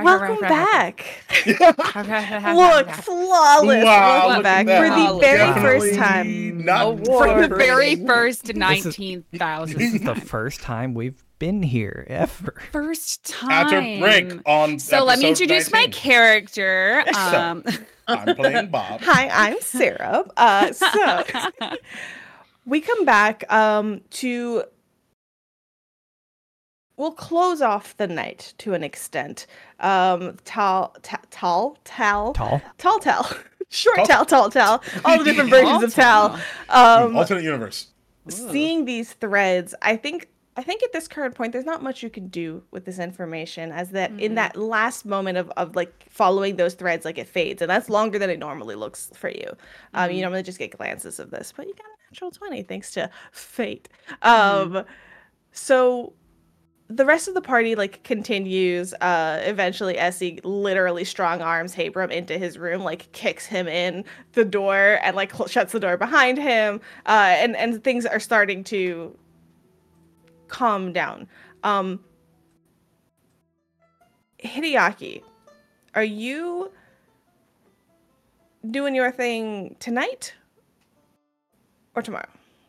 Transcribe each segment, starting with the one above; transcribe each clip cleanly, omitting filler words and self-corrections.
Welcome back. Look, flawless. Wow, Welcome look back at for that. the very Definitely first time. not For the first. very first This 19,000 is the first time we've been here ever. first time. After break on So let me episode introduce my 19. character. So, I'm playing Bob. Hi, I'm Sarah. So we come back to. We'll close off the night to an extent. Tall. Short tall. All the different versions of Tal. Alternate universe. Seeing these threads, I think at this current point, there's not much you can do with this information, as that in that last moment of like following those threads, like it fades, and that's longer than it normally looks for you. You normally just get glances of this, but you got a natural 20 thanks to fate. So the rest of the party like continues. Eventually, Essie literally strong arms Habram into his room, like kicks him in the door and like shuts the door behind him. And things are starting to calm down. Hideaki, are you doing your thing tonight or tomorrow?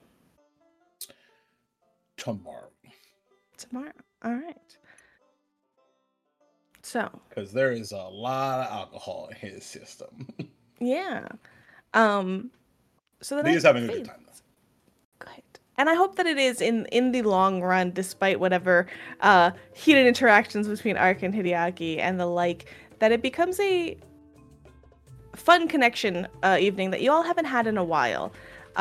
Tomorrow. All right. So. Because there is a lot of alcohol in his system. Yeah. So the He is having a good time, though. Good. And I hope that it is in the long run, despite whatever heated interactions between Ark and Hideaki and the like, that it becomes a fun connection evening that you all haven't had in a while.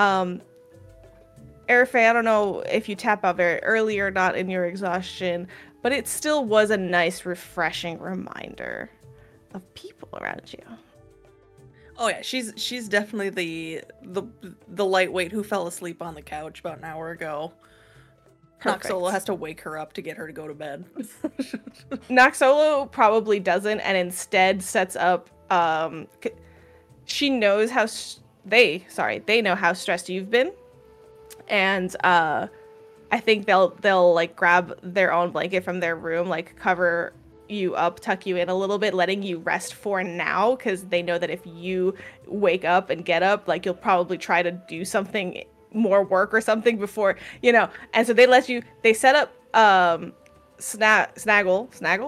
Arafe, I don't know if you tap out very early or not in your exhaustion, but it still was a nice, refreshing reminder of people around you. Oh yeah, she's definitely the lightweight who fell asleep on the couch about an hour ago. Perfect. Noxolo has to wake her up to get her to go to bed. Noxolo probably doesn't, and instead sets up. She knows how they know how stressed you've been, and I think they'll like grab their own blanket from their room, like cover you up, tuck you in a little bit, letting you rest for now, because they know that if you wake up and get up, like you'll probably try to do something more work or something before, and so they set up Snabble,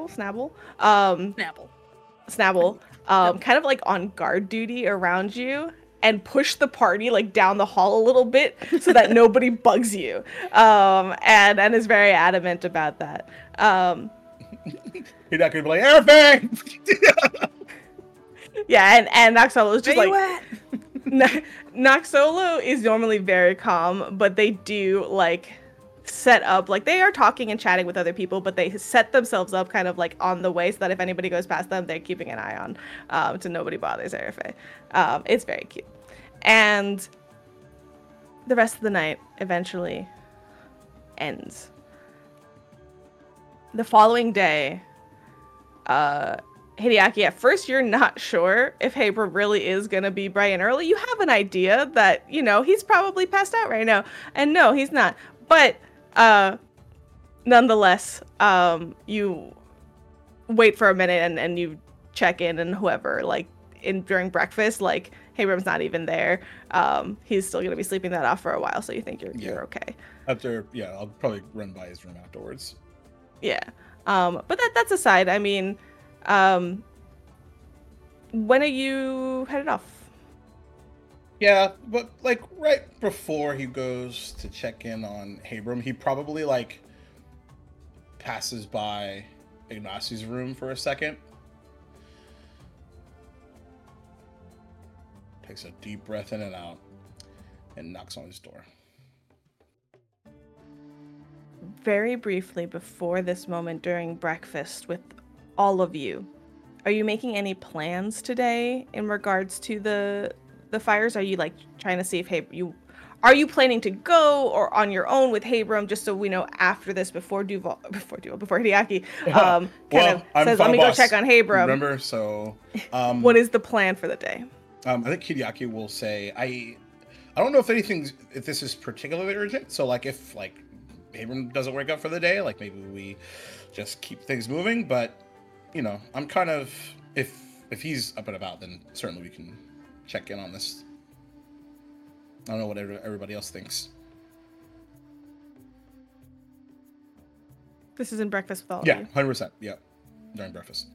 kind of like on guard duty around you, and push the party like down the hall a little bit so that nobody bugs you, and is very adamant about that. He's not gonna be like, Arafe! Yeah, and Noxolo is just Noxolo is normally very calm, but they do like set up, like they are talking and chatting with other people, but they set themselves up kind of like on the way so that if anybody goes past them, they're keeping an eye on, so nobody bothers Arafe. It's very cute. And the rest of the night eventually ends. The following day, Hideaki, at first you're not sure if Habram really is going to be bright and early. You have an idea that, he's probably passed out right now. And no, he's not. But nonetheless, you wait for a minute and you check in, and whoever, like, during breakfast, like, Habram's not even there. He's still going to be sleeping that off for a while, so you think you're okay. I'll probably run by his room afterwards. Yeah. But that's aside. I mean, when are you headed off? Yeah, but like right before he goes to check in on Habram, he probably like passes by Ignacio's room for a second. Takes a deep breath in and out and knocks on his door. Very briefly before this moment during breakfast with all of you, are you making any plans today in regards to the fires? Are you like trying to see if are you planning to go or on your own with Habram, just so we know after this, before Hideaki says, let me go check on Habram. Remember, so what is the plan for the day? I think Hideaki will say, I don't know if this is particularly urgent. So like if like Habram doesn't wake up for the day, like maybe we just keep things moving. But I'm kind of if he's up and about, then certainly we can check in on this. I don't know what everybody else thinks. This isn't breakfast with all Yeah, of you. 100%. Yeah, during breakfast.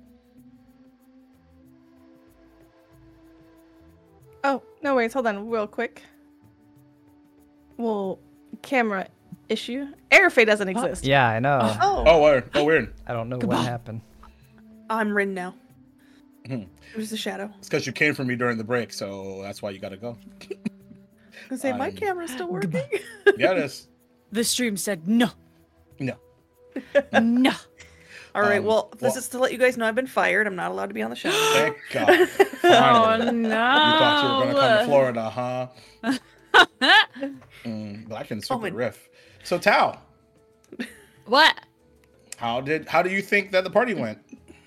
Oh, no worries. Hold on real quick. Well, camera issue. Airfay doesn't exist. Yeah, I know. Oh, weird. Oh, weird. I don't know what Goodbye. happened. I'm Rin now. Mhm. It was a shadow. It's because you came for me during the break, so that's why you got to go. I was gonna say, my I'm- camera's still working. Yeah, it is. The stream said no. No. No. All right, Well- this is to let you guys know I've been fired. I'm not allowed to be on the show. Thank God. Oh Finally. no. You thought you were going to come to Florida, huh? But I can super my- riff. So, Tao, What? how do you think that the party went?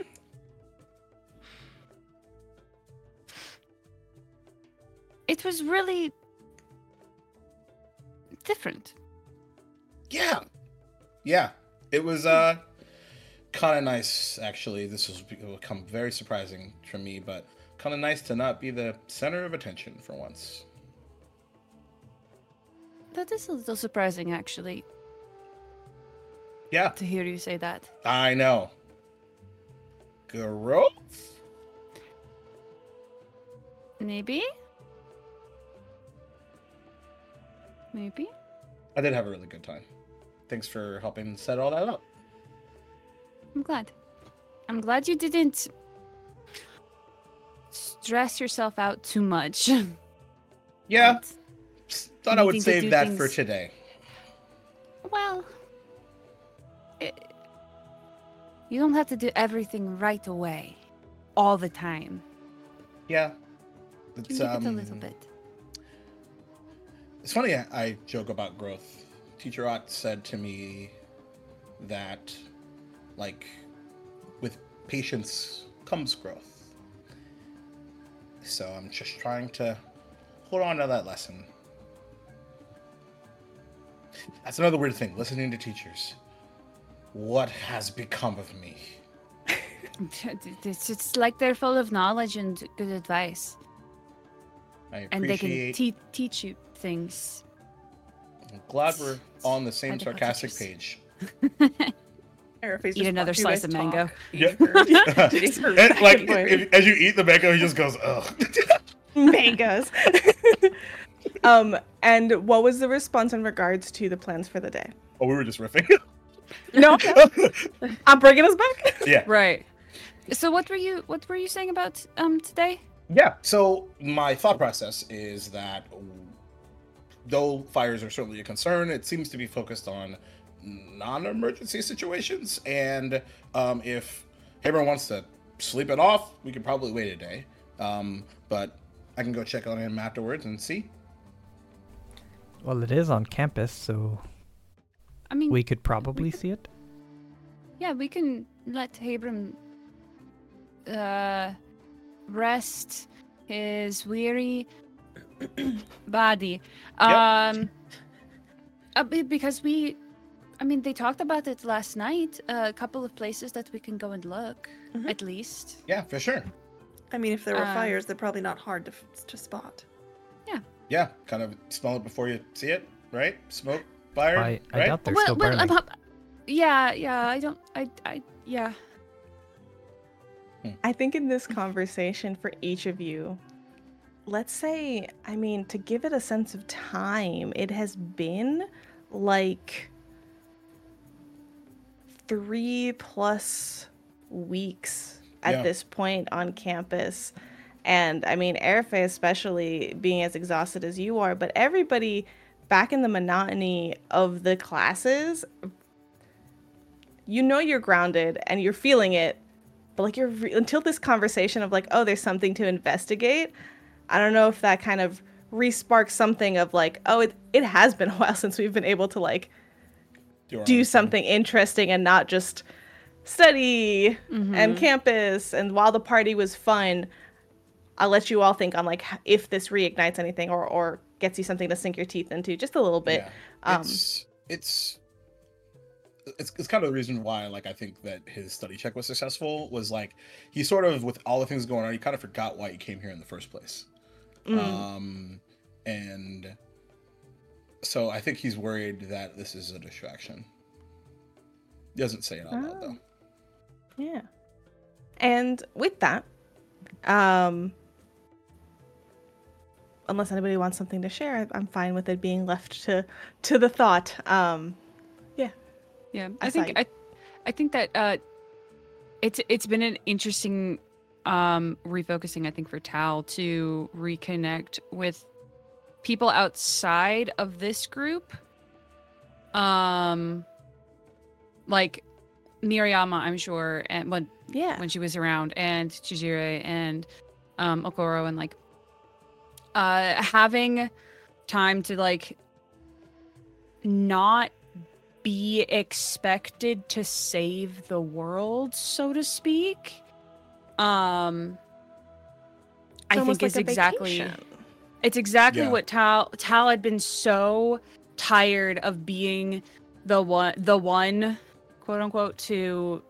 It was really different. Yeah. It was kind of nice, actually. This will become very surprising for me, but kind of nice to not be the center of attention for once. That is a little surprising, actually, Yeah, to hear you say that. I know. Growth? Maybe? Maybe? I did have a really good time. Thanks for helping set all that up. I'm glad. I'm glad you didn't stress yourself out too much. Yeah, But, thought I would needing to save do that for things- today. well, you don't have to do everything right away, all the time. Yeah. You It's, leave it a little bit. It's funny I joke about growth. Teacher Ott said to me that, like, with patience comes growth. So I'm just trying to hold on to that lesson. That's another weird thing, listening to teachers. What has become of me? It's like they're full of knowledge and good advice, I and they can appreciate. teach you things. I'm glad we're on the same Medical sarcastic teachers. page. Airface Eat just another watched you slice guys of mango. talk. Yeah. It's her And, like, second voice. as you eat the mango, he just goes, ugh. Mangoes. And what was the response in regards to the plans for the day? Oh, we were just riffing. No, I'm bringing us back. Yeah. Right. So what were you saying about today? Yeah. So my thought process is that though fires are certainly a concern, it seems to be focused on non-emergency situations. And if everyone wants to sleep it off, we could probably wait a day. But I can go check on him afterwards and see. Well, it is on campus, so I mean, we could probably see it. yeah, we can let Abram rest his weary body. Because they talked about it last night. A couple of places that we can go and look, Mhm. at least. Yeah, for sure. I mean, if there were Um, fires, they're probably not hard to spot. Yeah, kind of smell it before you see it, right? Smoke, fire, I right? doubt they're still burning. yeah. Yeah. I think in this conversation for each of you, let's say, to give it a sense of time, it has been like 3+ weeks at Yeah. this point on campus. And Airfay, especially being as exhausted as you are, but everybody back in the monotony of the classes, you're grounded and you're feeling it. But like until this conversation of like, oh, there's something to investigate, I don't know if that kind of re-sparks something of like, oh, it has been a while since we've been able to like our own do thing. something interesting and not just study and campus. And while the party was fun, I'll let you all think on like if this reignites anything or gets you something to sink your teeth into just a little bit. Yeah. It's it's kind of the reason why like I think that his study check was successful was like he sort of with all the things going on he kind of forgot why he came here in the first place. And so I think he's worried that this is a distraction. He doesn't say it out loud though. Yeah. And with that, unless anybody wants something to share, I'm fine with it being left to the thought. Yeah, I think that it's been an interesting refocusing, I think, for Tal to reconnect with people outside of this group. Like Mirayama, I'm sure, and when she was around, and Chijire and Okoro, and like having time to like not be expected to save the world, so to speak. I think is exactly what Tal had been so tired of being the one quote unquote to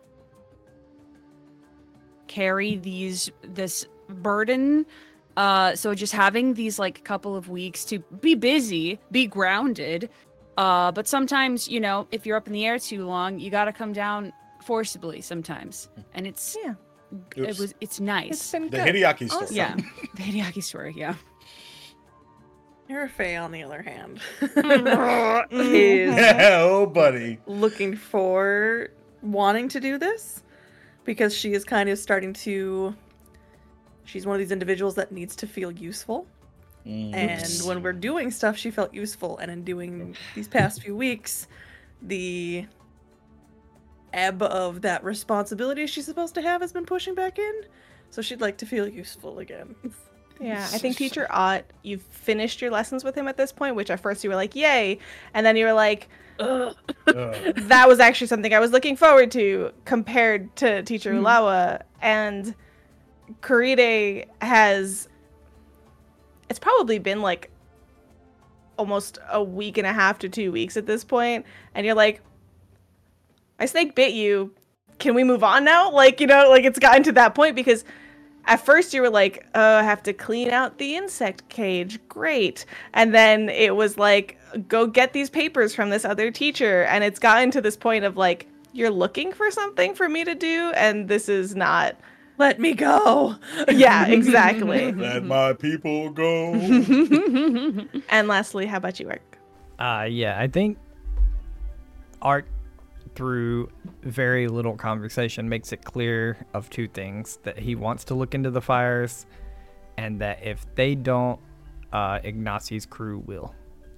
carry this burden. So just having these like couple of weeks to be busy, be grounded. But sometimes, you know, if you're up in the air too long, you got to come down forcibly sometimes. And it's nice. It's been The good. Hideaki story. Yeah. The Hideaki story, yeah. Hirafei, on the other hand, Mm. is Oh, buddy. looking for wanting to do this because she is kind of starting to. She's one of these individuals that needs to feel useful. And when we're doing stuff, she felt useful. And in doing these past few weeks, the ebb of that responsibility she's supposed to have has been pushing back in. So she'd like to feel useful again. Yeah, I think Teacher Ott, you've finished your lessons with him at this point, which at first you were like, yay. And then you were like, ugh. That was actually something I was looking forward to compared to Teacher Ulawa. And Kuride has... It's probably been like almost a week and a half to 2 weeks at this point, and you're like, I snake bit you. Can we move on now? Like, you know, like it's gotten to that point because at first you were like, oh, I have to clean out the insect cage. Great. And then it was like, go get these papers from this other teacher. And it's gotten to this point of like, you're looking for something for me to do, and this is not. Let me go. Yeah, exactly. Let my people go. And lastly, how about you, Eric? Yeah, I think Art, through very little conversation, makes it clear of two things: that he wants to look into the fires, and that if they don't, Ignacy's crew will.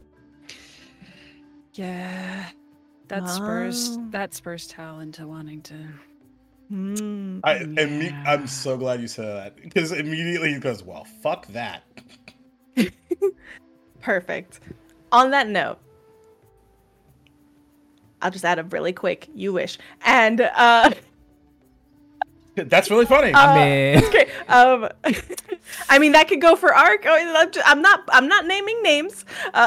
Yeah. That spurs Tal into wanting to. I'm so glad you said that because immediately he goes, well, fuck that. Perfect. On that note, I'll just add a really quick "you wish," and That's really funny. I mean, okay. I mean that could go for Arc. I'm not naming names.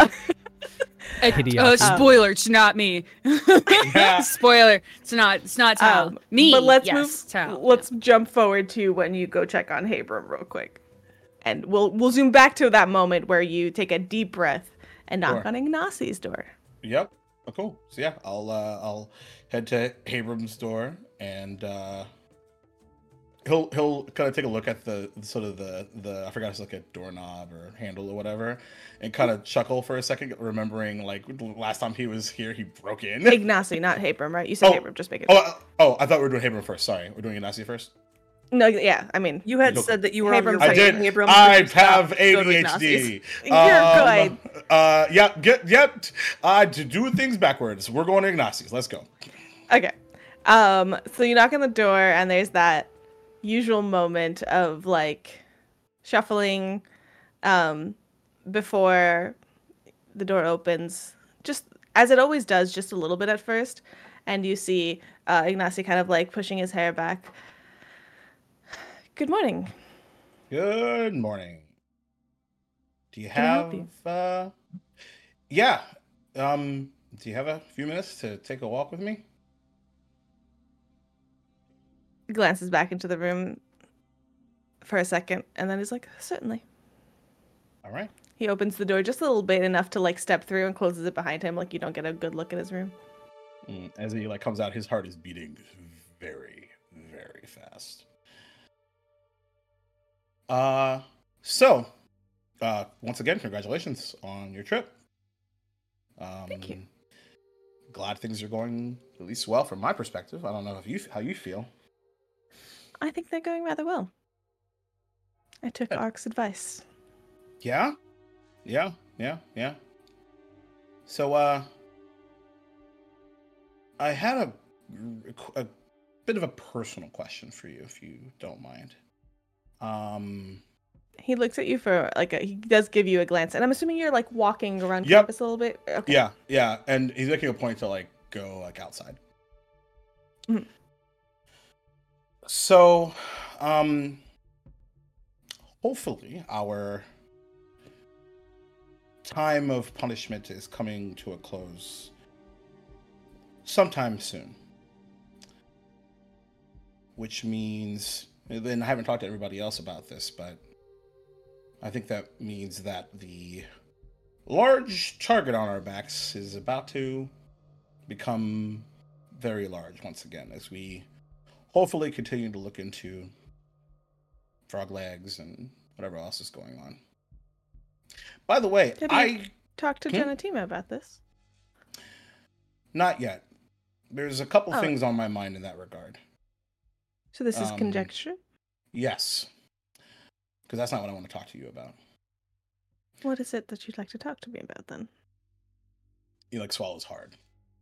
Spoiler, it's not me. Spoiler, it's not Tal. Me. But let's Tal. jump forward to when you go check on Habram real quick, and we'll zoom back to that moment where you take a deep breath and knock Sure. on Ignacy's door. Yep. Oh, cool. So yeah, I'll head to Abram's door and he'll kind of take a look at the sort of the I forgot it's like a doorknob or handle or whatever, and kind of chuckle for a second, remembering like the last time he was here, he broke in. Ignacy, not Habram, right? You said Habram, just make it. I thought we were doing Abram first. Sorry, we're doing Ignacy first. No, yeah, I mean, You had Look, said that you were on your I way did. to Abram, I but you have stopped to go to ADHD. Ignacy's. You're good. Yep. To do things backwards. We're going to Ignacy's. Let's go. Okay. So you knock on the door and there's that usual moment of like shuffling before the door opens, just as it always does, just a little bit at first, and you see Ignacy kind of like pushing his hair back. Good morning. Good morning. Do you Can I help have you? do you have a few minutes to take a walk with me? glances back into the room for a second, and then he's like, certainly. All right. He opens the door just a little bit, enough to like step through, and closes it behind him, like you don't get a good look at his room. As he like comes out, his heart is beating very, very fast. So, once again, congratulations on your trip. Thank you. Glad things are going at least well from my perspective. I don't know how you feel. I think they're going rather well. I took Good. Ark's advice. Yeah. So, I had a bit of a personal question for you, if you don't mind. He looks at you for he does give you a glance, and I'm assuming you're like walking around Yep. campus a little bit. Okay. Yeah, and he's making a point to like go like outside. Mhm. So, hopefully our time of punishment is coming to a close sometime soon. Which means, and I haven't talked to everybody else about this, but I think that means that the large target on our backs is about to become very large once again, as we hopefully continue to look into frog legs and whatever else is going on. By the way, Have you talked to Genetima about this? Not yet. There's a couple Oh. things on my mind in that regard. So this is conjecture? Yes. Because that's not what I want to talk to you about. What is it that you'd like to talk to me about then? He like swallows hard.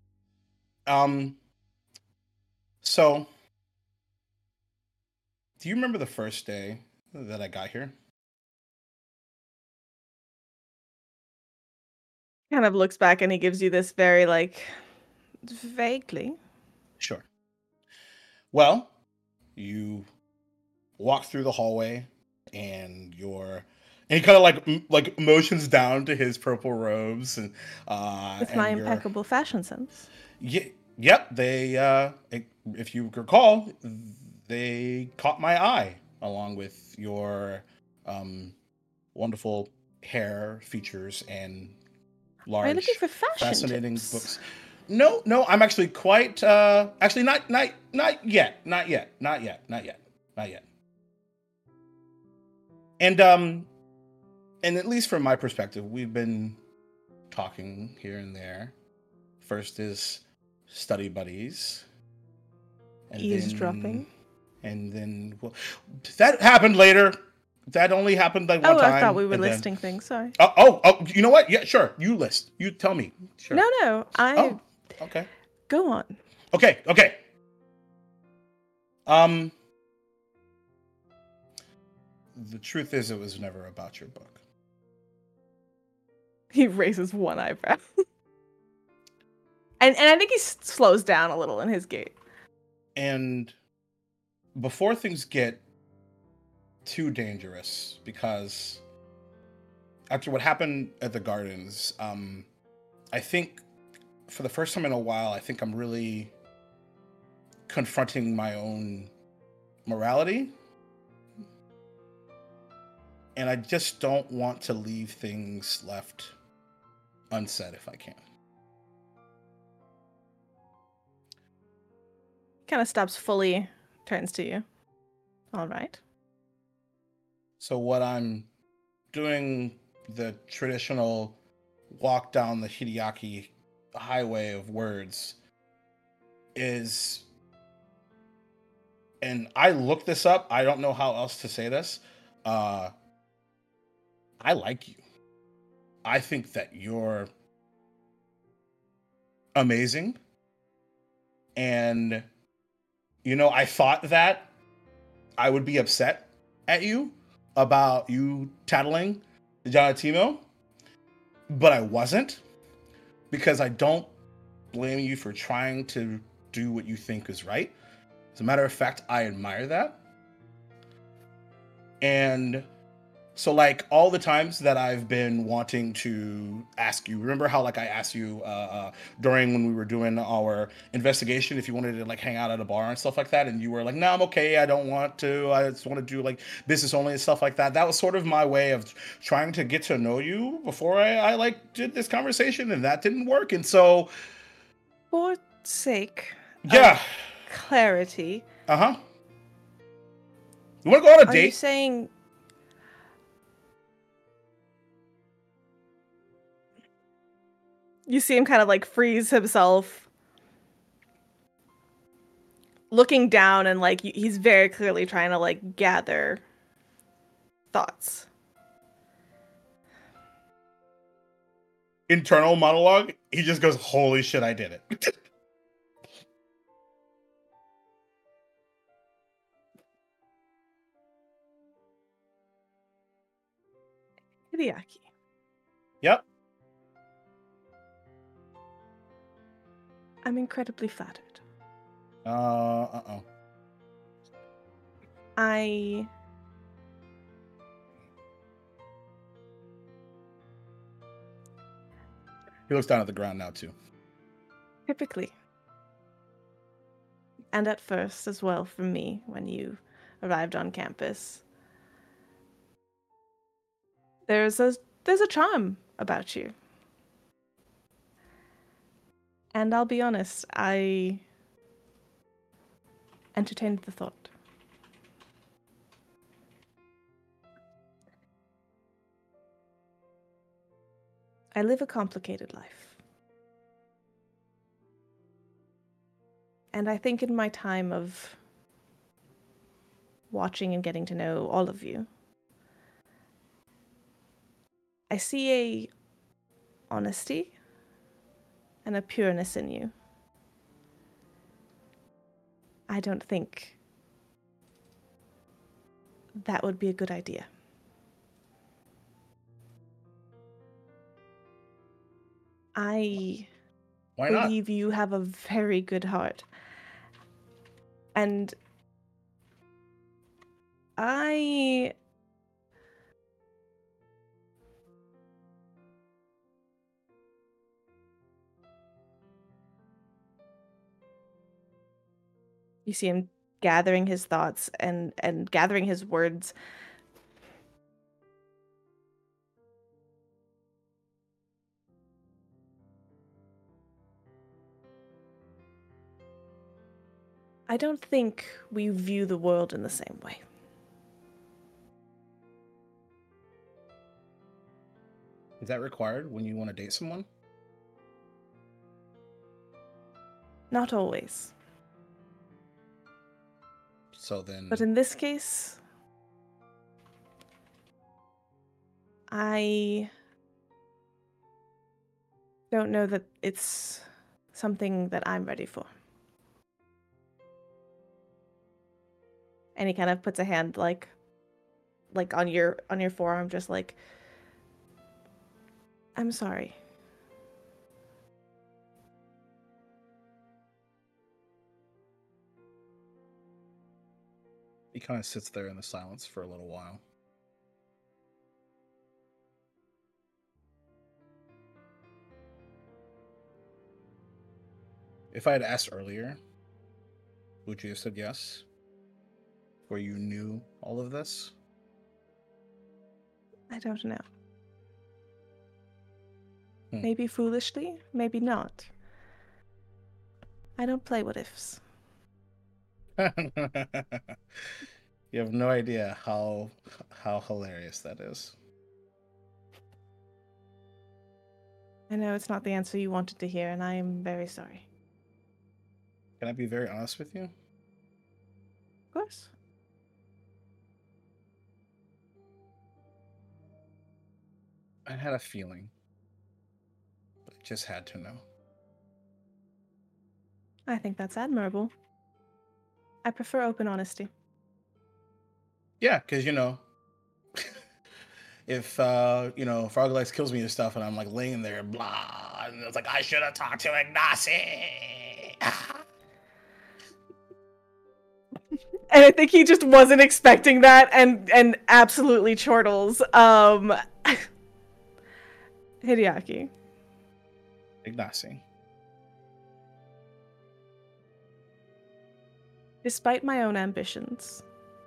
So do you remember the first day that I got here? Kind of looks back and he gives you this very vaguely. Sure. Well, you walk through the hallway and he kind of like motions down to his purple robes and With my impeccable fashion sense. Yep, they if you recall, they caught my eye along with your wonderful hair, features, and large, Are you looking for fascinating tips? books. No, I'm actually quite actually not yet. And at least from my perspective, we've been talking here and there. First is study buddies. And Eavesdropping. Then well, that happened later. That only happened like one time. I thought we were and then- listing things. Sorry. Oh, you know what? Yeah, sure. You list. You tell me. Sure. No. Oh, okay. Go on. Okay. The truth is, it was never about your book. He raises one eyebrow. and I think he slows down a little in his gait. And before things get too dangerous, because after what happened at the gardens, I think for the first time in a while, I think I'm really confronting my own morality. And I just don't want to leave things left unsaid if I can. Kind of stops fully, turns to you. All right. So what I'm doing, the traditional walk down the Hideaki highway of words, is, and I looked this up, I don't know how else to say this, I like you. I think that you're amazing. And, I thought that I would be upset at you about you tattling Genetima, but I wasn't, because I don't blame you for trying to do what you think is right. As a matter of fact, I admire that. And So like all the times that I've been wanting to ask you, remember how like I asked you during when we were doing our investigation if you wanted to like hang out at a bar and stuff like that, and you were like, "No, I'm okay. I don't want to. I just want to do like business only and stuff like that." That was sort of my way of trying to get to know you before I like did this conversation, and that didn't work. And so, For sake yeah, of clarity, uh-huh. You want to go on a are you date? saying you see him kind of like freeze himself, looking down, and like he's very clearly trying to like gather thoughts. Internal monologue. He just goes, "Holy shit, I did it." Hideaki, Yep. I'm incredibly flattered. Uh-oh. I He looks down at the ground now too. typically, and at first as well for me when you arrived on campus, there's a charm about you. And I'll be honest, I entertained the thought. I live a complicated life. And I think in my time of watching and getting to know all of you, I see a honesty and a pureness in you. I don't think that would be a good idea. I Why not? believe you have a very good heart. And you see him gathering his thoughts and gathering his words. I don't think we view the world in the same way. Is that required when you want to date someone? Not always. So then, But in this case, I don't know that it's something that I'm ready for. And he kind of puts a hand like on your forearm, just like, I'm sorry. he kind of sits there in the silence for a little while. If I had asked earlier, would you have said yes? Where you knew all of this? I don't know. Hmm. Maybe foolishly, maybe not. I don't play what ifs. You have no idea how hilarious that is. I know it's not the answer you wanted to hear, and I am very sorry. Can I be very honest with you? Of course. I had a feeling, but I just had to know. I think that's admirable. I prefer open honesty. Yeah, because if Frog Legs kills me and stuff, and I'm like laying there, blah, and it's like I should have talked to Ignacy. And I think he just wasn't expecting that and absolutely chortles. Hideaki. Ignacy. Despite my own ambitions,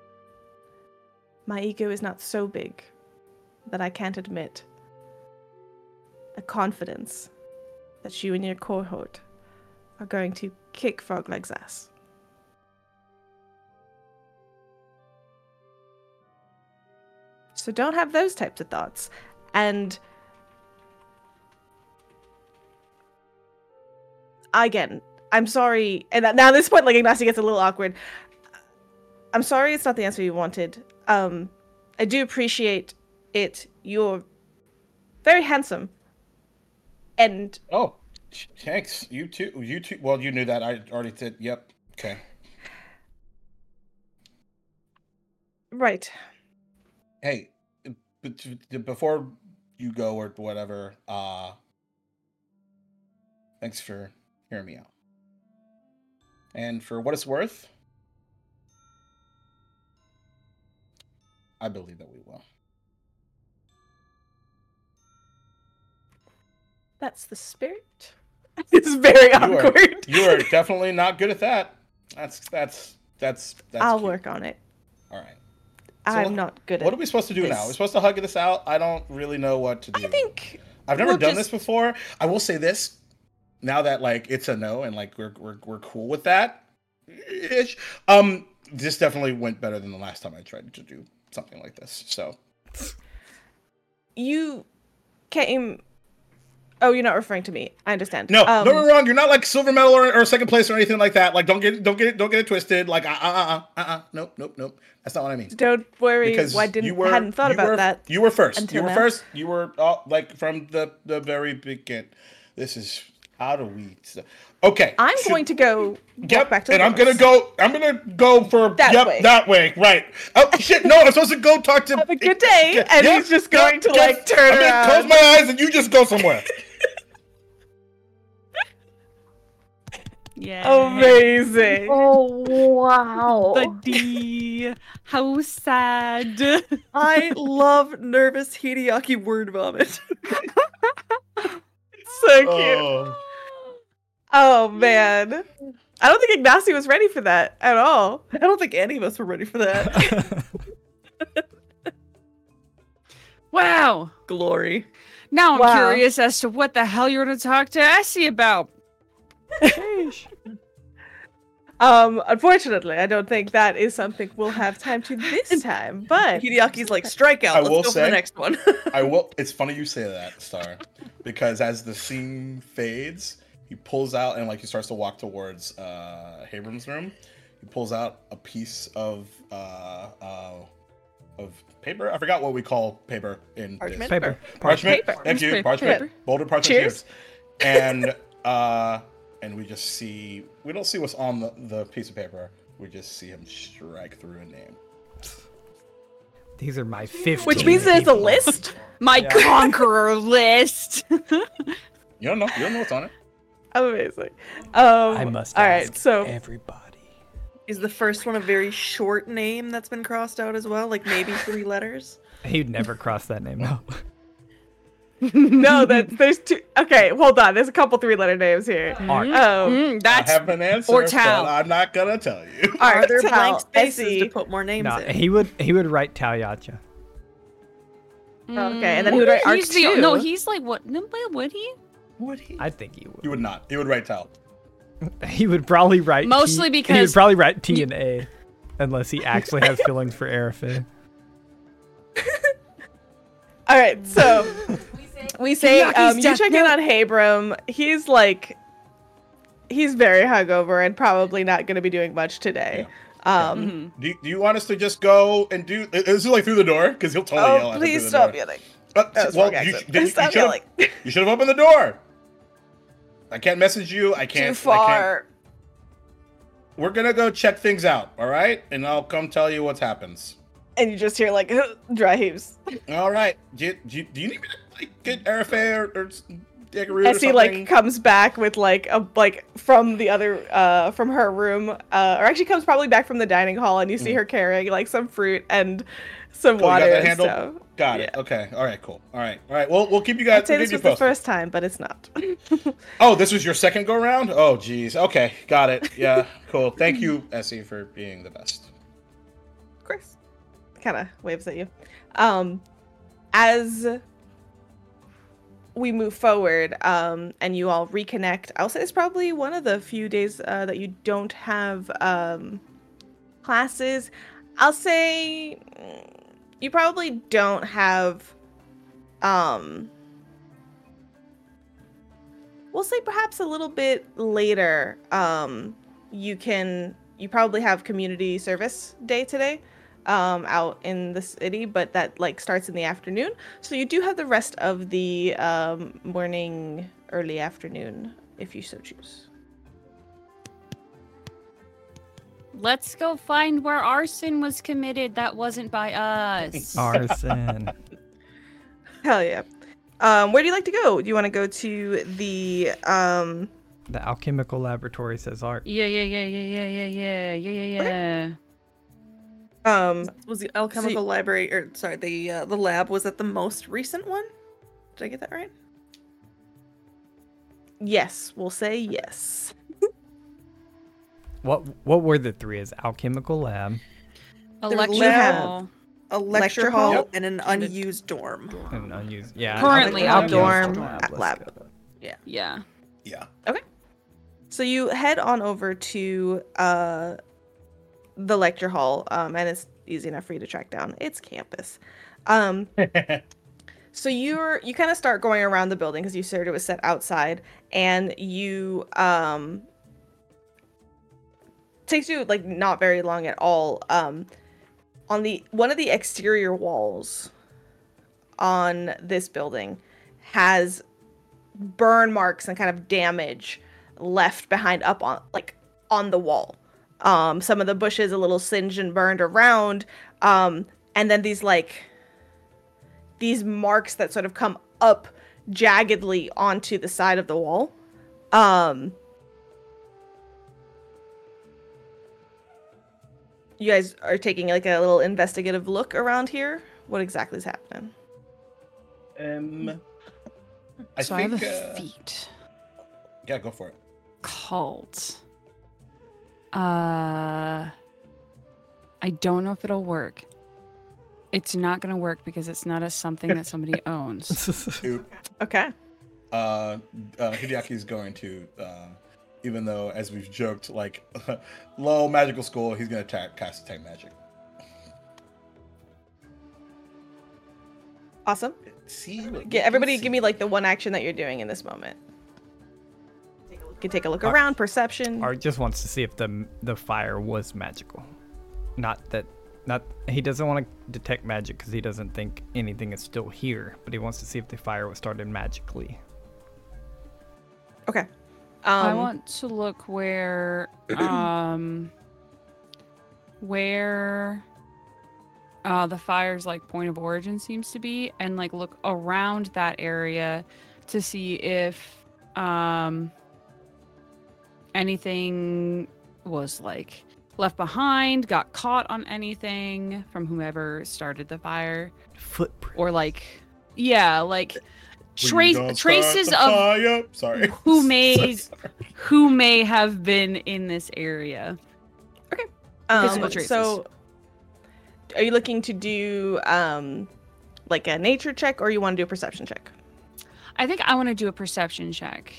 my ego is not so big that I can't admit a confidence that you and your cohort are going to kick Frogleg's ass. So don't have those types of thoughts. And again, I'm sorry. And now at this point, like, Ignacy gets a little awkward. I'm sorry it's not the answer you wanted. I do appreciate it. You're very handsome. And Oh, thanks. You too. You too. Well, you knew that. I already did. Yep. Okay. right. Hey, before you go or whatever, thanks for hearing me out. And for what it's worth, I believe that we will. That's the spirit. It's very awkward. You are definitely not good at that. That's I'll cute. work on it. All right. I'm not good at What are we supposed to do now? We're supposed to hug this out? I don't really know what to do. I think I've never we'll done just- this before. I will say this. Now that like it's a no and like we're cool with that ish. This definitely went better than the last time I tried to do something like this. So you came. Oh, you're not referring to me. I understand. no, no, wrong. You're not like silver medal or second place or anything like that. Like don't get it twisted. Like nope. That's not what I mean. Don't worry. Because hadn't thought about that. You were first. until You were now. first. You were like from the very beginning. This is how do we? Okay. I'm going to go walk back to the and I'm gonna doors. go for that way. Right. Oh shit! No, I'm supposed to go talk to. Have a good day, and he's just going to like turn I'm around. gonna close my eyes and you just go somewhere. Yeah. Amazing. Oh wow! Buddy. How sad. I love nervous Hideaki word vomit. So cute. Oh man. I don't think Ignacy was ready for that at all. I don't think any of us were ready for that. Wow. Glory. Now I'm Wow. curious as to what the hell you're going to talk to Essie about. Unfortunately, I don't think that is something we'll have time to this time, but Hideaki's like, strikeout. I Let's will go for say- the next one. I will. It's funny you say that, Star, because as the scene fades, he pulls out and like he starts to walk towards Habram's room. He pulls out a piece of paper. I forgot what we call paper in Parchment? this. Paper. Parchment. Paper. Thank you. Paper. Parchment. Paper. Bolded parchment. Cheers. Yes. And we just see. We don't see what's on the piece of paper. We just see him strike through a name. These are my 15. which means there's a people. list. My conqueror list. You don't know. You don't know what's on it. Amazing. I must all right, ask so everybody. Is the first one a very short name that's been crossed out as well? Like maybe 3 letters? He'd never cross that name out. no, there's two. Okay, hold on. There's a couple 3-letter names here. Art. That's I have an answer, or but Tau. I'm not gonna tell you. All Are right, there Tal, blank spaces Essie. to put more names No, in? he would write Talyacha. Okay, and then he would write Arc he's 2. No, he's like what? No, would he? Would he? I think he would. He would not. He would write Tal. He would probably write Mostly T, he would because probably write T and A, unless he actually has feelings for Arafin. All right, so we say Hideaki's you death check in note. on Habram. He's very hungover and probably not going to be doing much today. Do you want us to just go and do? Is it like through the door? Because he'll totally yell Oh, at us please through the stop door. yelling. Well, wrong you accent. Stop yelling. should have opened the door. I can't message you. I can't. Too I can't. far. We're gonna go check things out. All right, and I'll come tell you what happens. And you just hear like dry heaves. All right. Do you need me to like get Arafe or take a root or Essie something? like comes back with like from the other from her room, or actually comes probably back from the dining hall, and you see her carrying like some fruit and some Cool, you got water that and handled? stuff. Got it. Okay. All right. Cool. All right. Well, we'll keep you guys. I'd say We'll this keep you was the posted. first time, but it's not. Oh, this was your second go round? Oh, geez. Okay. Got it. Yeah. Cool. Thank you, Essie, for being the best. Of course. Kind of waves at you. As we move forward, and you all reconnect, I'll say it's probably one of the few days that you don't have classes. I'll say you probably don't have we'll say perhaps a little bit later, you probably have community service day today out in the city, but that like starts in the afternoon, so you do have the rest of the morning, early afternoon if you so choose. Let's go find where arson was committed that wasn't by us. Arson. Hell yeah. Where do you like to go? Do you want to go to the The alchemical laboratory, says Art. Yeah. Was the alchemical library, or sorry, the lab was at the most recent one? Did I get that right? Yes, we'll say yes. What were the three? Is alchemical lab A There was lecture lab. hall. A lecture Lecture hall hall? and an unused dorm. and unused? Yeah. Currently alchemical outdoor lab, let's lab. go. Yeah. Yeah. So you head on over to the lecture hall, and it's easy enough for you to track down. It's campus. So you kind of start going around the building because you said it was set outside, and you takes you like not very long at all. On one of the exterior walls on this building has burn marks and kind of damage left behind up on the wall. Some of the bushes a little singed and burned around, and then these marks that sort of come up jaggedly onto the side of the wall. You guys are taking like a little investigative look around here. What exactly is happening? I So think. I have a feat Yeah, go for it. called. I don't know if it'll work. It's not gonna work because it's not something that somebody owns. Oop. Okay. Hideaki's going to, even though, as we've joked, like, low magical school, he's going to cast Detect Magic. Awesome. See what Everybody give me like the one action that you're doing in this moment. You can take a look around, perception. Art just wants to see if the fire was magical. Not he doesn't want to detect magic because he doesn't think anything is still here, but he wants to see if the fire was started magically. Okay. I want to look where the fire's like point of origin seems to be, and like look around that area to see if anything was like left behind, got caught on anything from whoever started the fire, Footprint. or like like We don't traces start the of fire. Sorry. who may have been in this area. Physical traces. So, are you looking to do like a nature check, or you want to do a perception check? I think I want to do a perception check.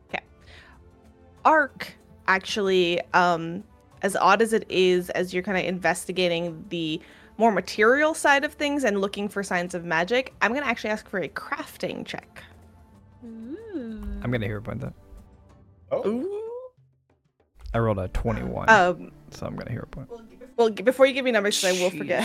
Arc, actually, as odd as it is, as you're kind of investigating the more material side of things and looking for signs of magic, I'm going to actually ask for a crafting check. I'm gonna hero point that. Oh. I rolled a 21, so I'm gonna hero point. Well, before you give me numbers, because I will forget.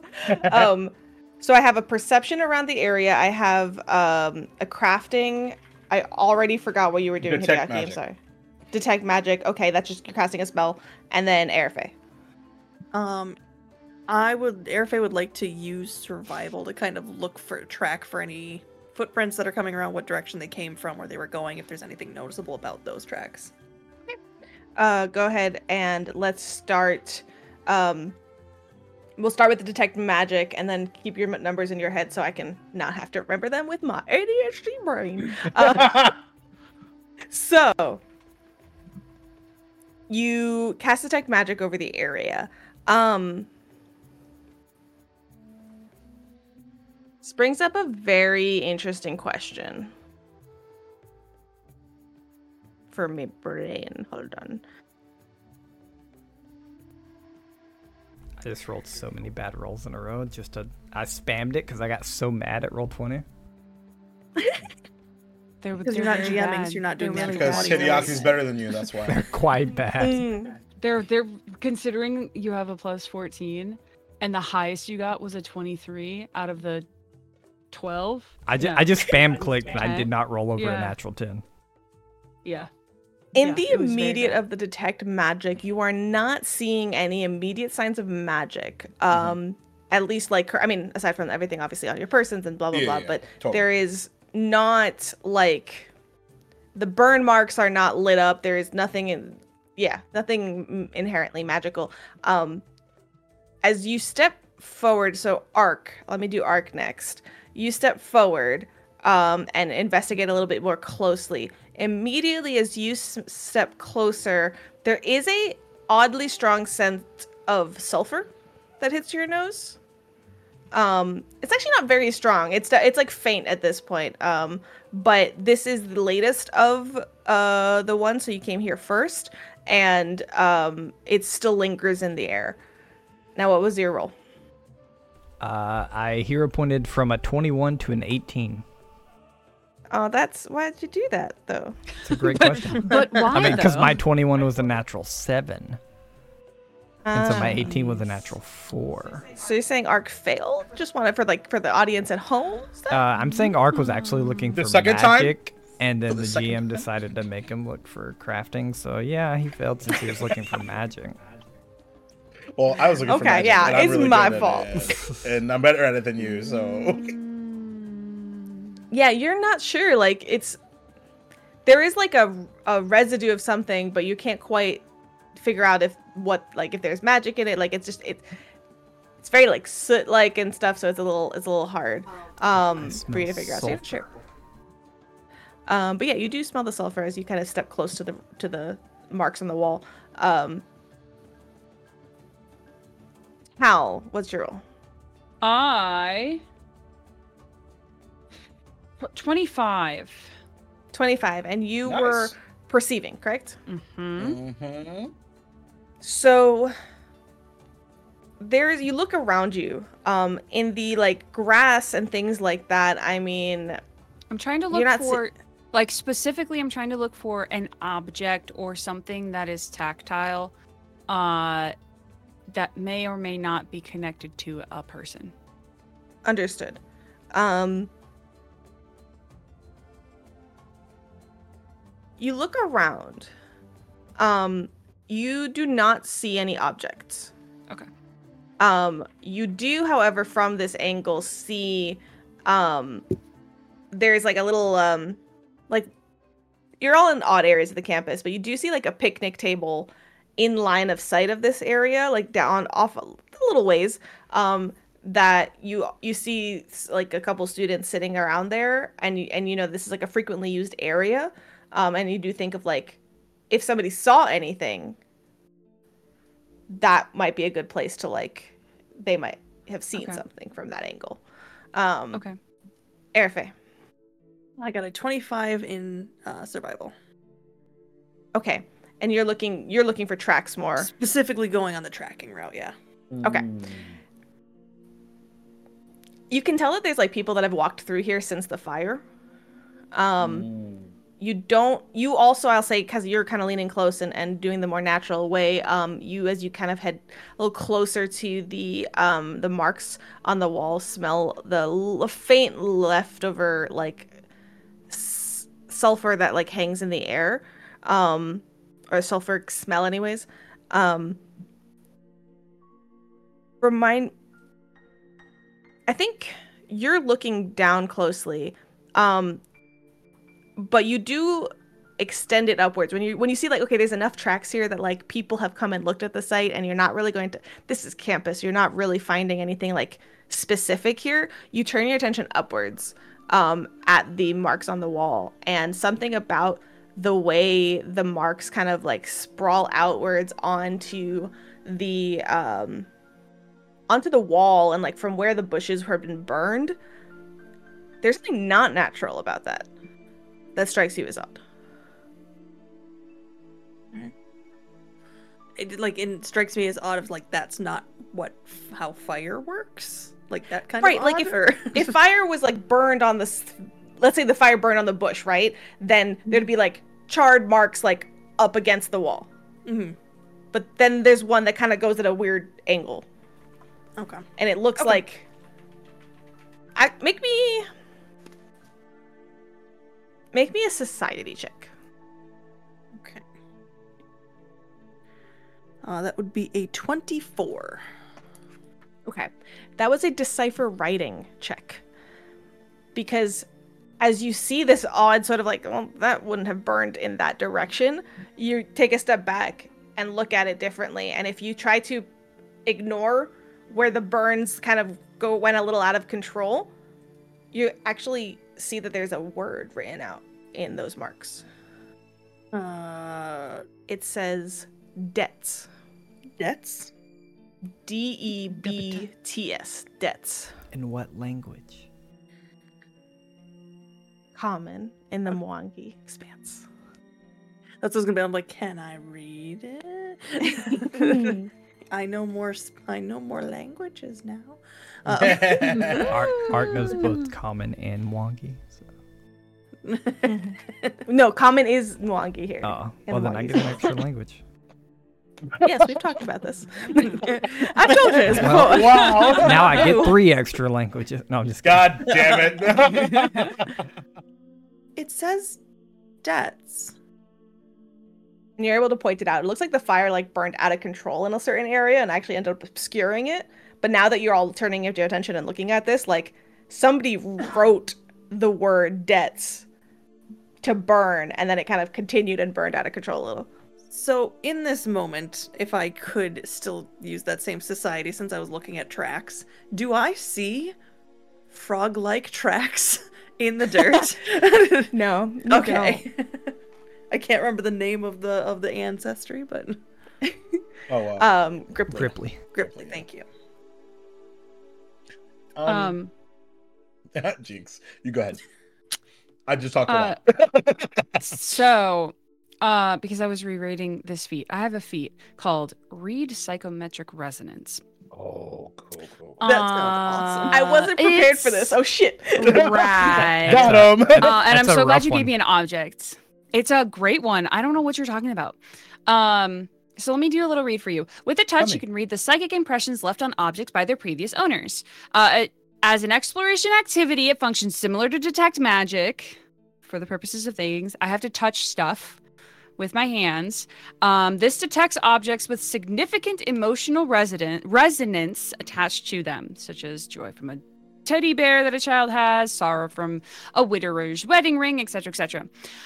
So I have a perception around the area. I have a crafting. I already forgot what you were doing, Detect Hideaki. I'm magic. sorry. Detect magic. Okay, that's just you're casting a spell. And then Airfey. Airfey would like to use survival to kind of track for any footprints that are coming around, what direction they came from, where they were going, if there's anything noticeable about those tracks. Go ahead and let's start. We'll start with the detect magic, and then keep your numbers in your head so I can not have to remember them with my ADHD brain. So you cast detect magic over the area. This brings up a very interesting question for me brain. Hold on. I just rolled so many bad rolls in a row. I spammed it because I got so mad at roll 20. Because you're not GMing, so you're not doing really Because Hideyoshi's better than you, that's why. They're quite bad. They're considering you have a plus 14, and the highest you got was a 23 out of the 12. I just spam clicked and I did not roll over a natural 10. Yeah. In the immediate of the detect magic, you are not seeing any immediate signs of magic. At least, like, I mean, aside from everything obviously on your persons and blah, blah, blah. But totally. There is not, like, the burn marks are not lit up. There is nothing nothing inherently magical. As you step forward, so Arc, let me do Arc next. You step forward and investigate a little bit more closely. Immediately as you step closer, there is a oddly strong scent of sulfur that hits your nose. It's actually not very strong. It's like faint at this point. But this is the latest of the one, so you came here first, and it still lingers in the air. Now, what was your roll? I hero pointed from a 21 to an 18. Oh, why'd you do that, though? It's a great question. But why, I mean, because my 21 was a natural 7. And so my 18 was a natural 4. So you're saying Arc failed? Just wanted for the audience at home? I'm saying Arc was actually looking for magic, and then the GM decided to make him look for crafting. So yeah, he failed since he was looking for magic. Well, I was looking for magic. Yeah, it's really my fault. And I'm better at it than you, so... Yeah, you're not sure. Like, there is like a residue of something, but you can't quite figure out if there's magic in it. Like, it's very like soot like and stuff, so it's a little hard for you to figure out. So yeah, sure. But yeah, you do smell the sulfur as you kind of step close to the marks on the wall. Hal, what's your roll? 25. 25, and you were perceiving, correct? Mm-hmm. So you look around you, in the like grass and things like that. I mean, I'm trying to look for, like, specifically, I'm trying to look for an object or something that is tactile, that may or may not be connected to a person. Understood. You look around. You do not see any objects. Okay. You do, however, from this angle see there's like a little like, you're all in odd areas of the campus, but you do see like a picnic table in line of sight of this area, like down off a little ways, that you see like a couple students sitting around there, and you know this is like a frequently used area. And you do think of, like, if somebody saw anything, that might be a good place to, like, they might have seen something from that angle. Okay. Airfay. I got a 25 in survival. Okay. And you're looking for tracks more. Specifically going on the tracking route, yeah. Okay. You can tell that there's, like, people that have walked through here since the fire. You also, I'll say, because you're kind of leaning close and doing the more natural way, as you kind of head a little closer to the marks on the wall, smell the faint leftover, like, sulfur that, like, hangs in the air, or sulfuric smell anyways. I think you're looking down closely, But you do extend it upwards when you see like, okay, there's enough tracks here that like people have come and looked at the site, and you're not really going to, this is campus, you're not really finding anything like specific here. You turn your attention upwards at the marks on the wall, and something about the way the marks kind of like sprawl outwards onto the wall, and like from where the bushes have been burned, there's something not natural about that strikes you as odd. It strikes me as odd of like that's not how fire works, like that kind right, of like if fire was like burned on this, let's say the fire burned on the bush, right, then there'd be like charred marks like up against the wall. Mm-hmm. But then there's one that kind of goes at a weird angle. Okay. And it looks like make me a society check. Okay. That would be a 24. Okay. That was a decipher writing check. Because as you see this odd sort of like, well, that wouldn't have burned in that direction, you take a step back and look at it differently. And if you try to ignore where the burns kind of went a little out of control, you actually see that there's a word written out in those marks. It says debts. Debts? DEBTS. Debts. In what language? Common in the Mwangi expanse. That's what I was gonna be. I'm like, can I read it? I know more languages now. Art knows both Common and Mwangi. So. No, Common is Mwangi here. Oh, well then I get an extra language. Yes, we've talked about this. I've told you this before. Well, Wow. Now I get 3 extra languages. No, I'm just kidding. God damn it. It says debts. And you're able to point it out. It looks like the fire like burned out of control in a certain area and actually ended up obscuring it. But now that you're all turning your attention and looking at this, like somebody wrote the word debts to burn, and then it kind of continued and burned out of control a little. So in this moment, if I could still use that same society since I was looking at tracks, do I see frog-like tracks in the dirt? No. Okay. I can't remember the name of the ancestry, but Oh wow. Gripply. Gripply, thank you. Jinx, you go ahead. I just talked a lot. So, because I was rereading this feat, I have a feat called Read Psychometric Resonance. Oh, cool. That sounds awesome. I wasn't prepared for this. Oh shit. Right. Got him. And I'm That's a so glad rough you one. gave me an object. It's a great one. I don't know what you're talking about. So let me do a little read for you. With a touch, me. you can read the psychic impressions left on objects by their previous owners. As an exploration activity, it functions similar to detect magic. For the purposes of things, I have to touch stuff with my hands. This detects objects with significant emotional resonance attached to them, such as joy from a teddy bear that a child has, sorrow from a widower's wedding ring, etc., etc.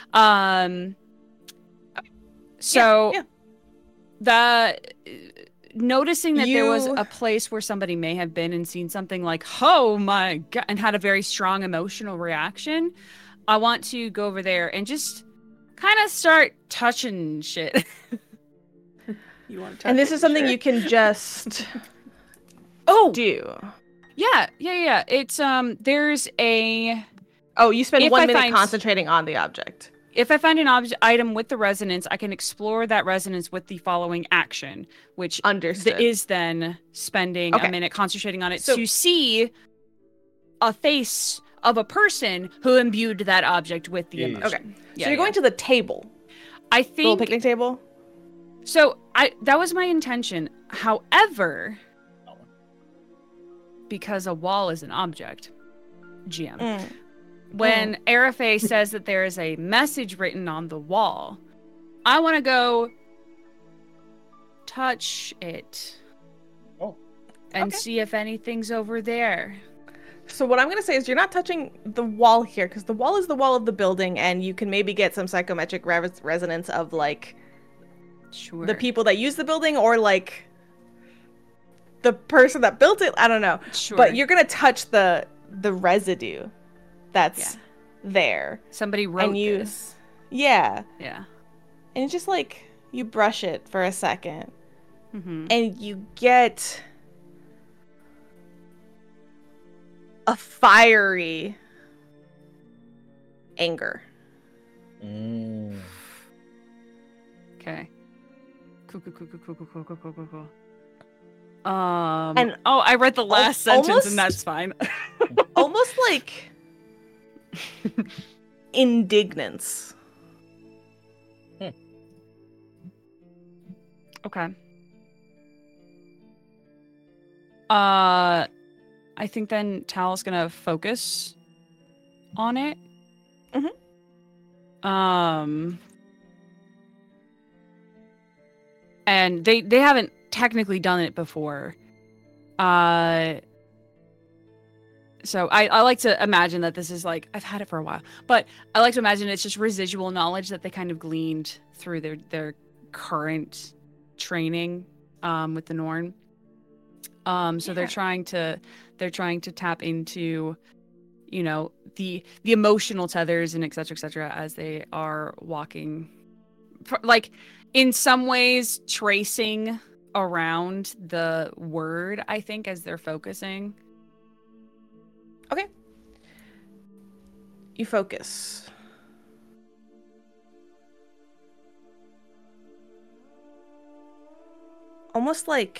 Noticing that there was a place where somebody may have been and seen something like, oh my god, and had a very strong emotional reaction, I want to go over there and just kind of start touching shit. You want to? And this is something you can just do. Yeah. It's there's a you spend If 1 I minute find- concentrating on the object. if I find an item with the resonance, I can explore that resonance with the following action, which Understood. is then spending Okay. a minute concentrating on it So- to see a face of a person who imbued that object with the Yeah. emotion. Okay. So you're going to the table. I The little think picnic table? so. That was my intention. However, because a wall is an object, GM. When Arafe says that there is a message written on the wall, I want to go touch it Oh. and Okay. see if anything's over there. So what I'm going to say is you're not touching the wall here, because the wall is the wall of the building, and you can maybe get some psychometric resonance of, like, Sure. the people that use the building, or, like, the person that built it. I don't know. Sure. But you're going to touch the residue that's there. Somebody wrote this. Yeah. Yeah. And just, like, you brush it for a second, Mm-hmm. and you get a fiery anger. Okay. Cool. And I read the last sentence almost- and that's fine. Almost like indignance. Okay. I think then Tal's gonna focus on it. And they haven't technically done it before. So I like to imagine that this is like, I've had it for a while, but I like to imagine it's just residual knowledge that they kind of gleaned through their current training with the Norn. So they're trying to tap into, you know, the emotional tethers and et cetera, as they are walking, like in some ways tracing around the word, I think, as they're focusing. Okay. You focus. Almost like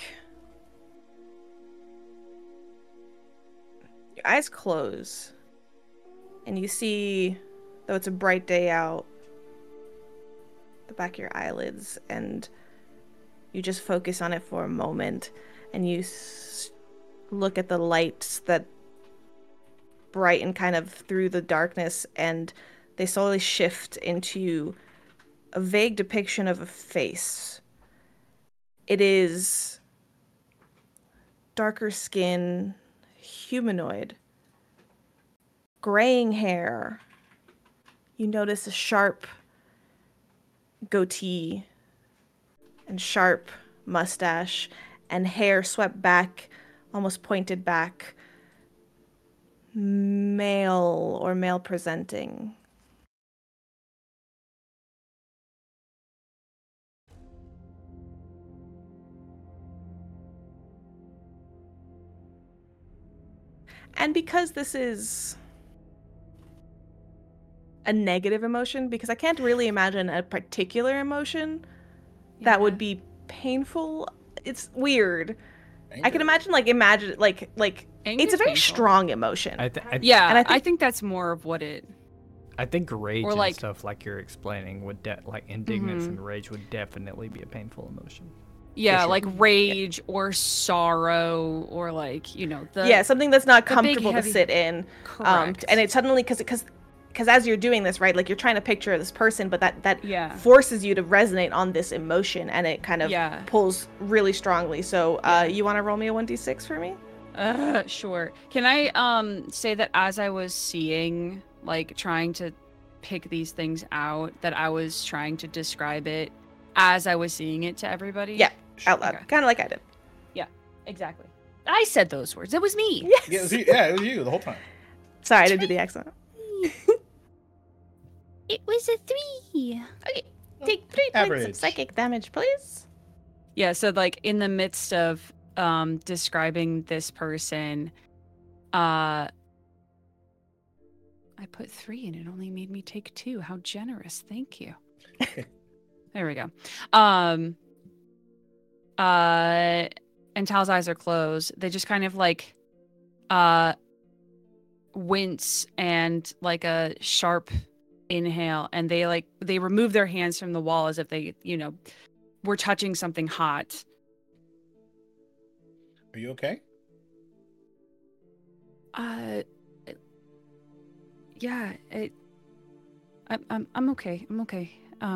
your eyes close and you see, though it's a bright day out, the back of your eyelids, and you just focus on it for a moment, and you look at the lights that brighten kind of through the darkness, and they slowly shift into a vague depiction of a face. It is darker skin, humanoid, graying hair. You notice a sharp goatee and sharp mustache and hair swept back, almost pointed back. Male or male presenting. And because this is a negative emotion, because I can't really imagine a particular emotion that would be painful. It's weird. I can imagine like Anger it's a is very painful. strong emotion. Yeah, And I think that's more of what it. I think rage Or and like- stuff like you're explaining would like indignance and rage would definitely be a painful emotion. Yeah, sure. like rage or sorrow or like, you know, the Yeah, something that's not the big, comfortable heavy- to sit in. Correct. And it suddenly, because as you're doing this, right, like you're trying to picture this person, but that Yeah. forces you to resonate on this emotion, and it kind of Yeah. pulls really strongly. So you want to roll me a 1d6 for me? Sure. Can I say that as I was seeing, like trying to pick these things out, that I was trying to describe it as I was seeing it to everybody? Yeah, out loud. Okay. Kind of like I did. Exactly. I said those words. It was me. Yes. Yeah, it was you the whole time. Sorry, I didn't do the accent. It was a 3. Okay, take 3 points of Average. psychic damage, please. Yeah, so like in the midst of describing this person, I put 3 and it only made me take 2. How generous. Thank you. There we go. And Tal's eyes are closed. They just kind of like wince and like a sharp inhale, and they remove their hands from the wall as if they, you know, were touching something hot. Are you okay? Yeah, I'm okay. I'm okay.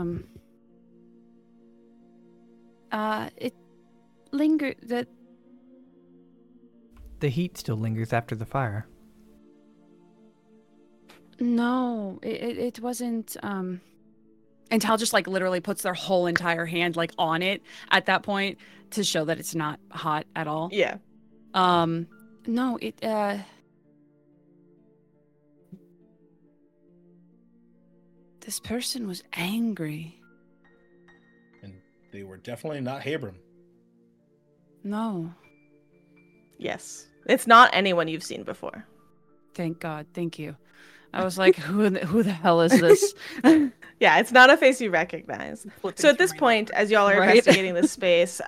It lingered that. The heat still lingers after the fire. No, it wasn't. And Tal just like literally puts their whole entire hand like on it at that point to show that it's not hot at all. Yeah. No, this person was angry. And they were definitely not Habram. No. Yes. It's not anyone you've seen before. Thank God. Thank you. I was like, who the hell is this? Yeah, it's not a face you recognize. Flipping So at this through my point, as y'all are Right. investigating this space,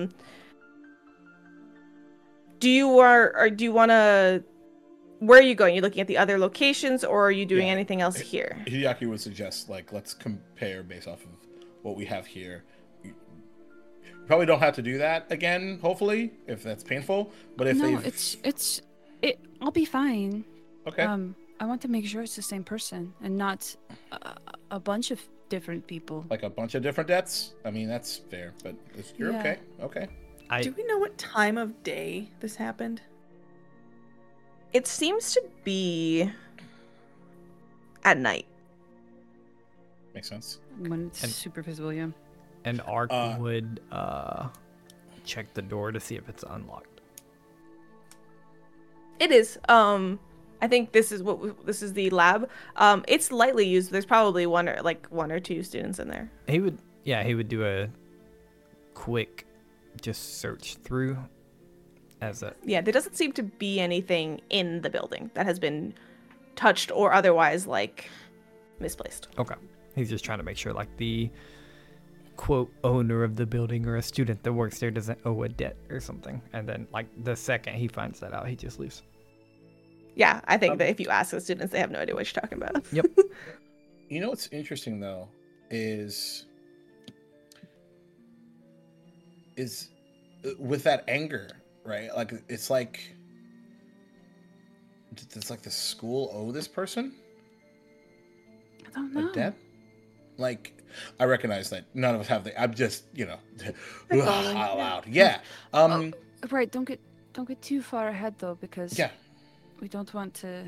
do you want to? Where are you going? You're looking at the other locations, or are you doing Yeah. anything else here? Hideaki would suggest, like, let's compare based off of what we have here. You probably don't have to do that again, hopefully, if that's painful. But if No, they've... I'll be fine. Okay. I want to make sure it's the same person and not a bunch of different people. Like a bunch of different deaths? I mean, that's fair, but you're Yeah. okay. Okay. Do we know what time of day this happened? It seems to be at night. Makes sense. When it's And- super visible, yeah. And Ark Uh, would check the door to see if it's unlocked. It is. I think this is the lab. It's lightly used. There's probably one or two students in there. He would do a quick just search through as a Yeah, there doesn't seem to be anything in the building that has been touched or otherwise like misplaced. okay. He's just trying to make sure like the quote owner of the building or a student that works there doesn't owe a debt or something. And then like the second he finds that out, he just leaves. Yeah, I think that if you ask the students, they have no idea what you're talking about. Yep. You know what's interesting though is with that anger, right? Like it's like the school owe this person I don't a know. debt? Like I recognize that none of us have the. I'm just out loud. Yeah. Right, don't get too far ahead though, because Yeah. we don't want to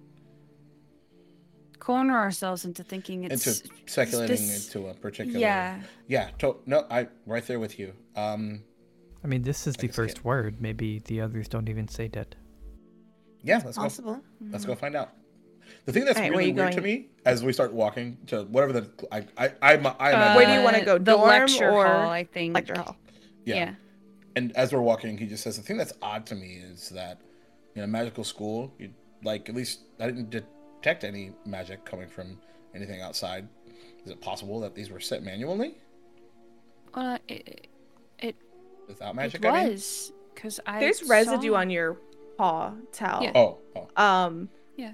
corner ourselves into thinking it's Into speculating this- into a particular. Yeah. Yeah. No, I right there with you. I mean, this is the just first word. Maybe the others don't even say debt. Yeah. Let's go. Possible. Let's go find out. The thing that's Alright, where really you weird to going? me as we start walking to whatever the I imagine. Where do you wanna go, The dorm lecture or hall, I think. Lecture hall. Yeah. And as we're walking, he just says the thing that's odd to me is that in a magical school, you like at least I didn't detect any magic coming from anything outside. Is it possible that these were set manually It without magic? it I mean? was because I There's residue saw- on your paw, Tal. Yeah. Oh. Yeah.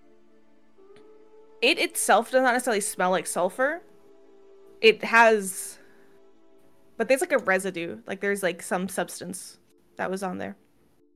It itself does not necessarily smell like sulfur. It has, but there's like a residue. Like there's like some substance that was on there.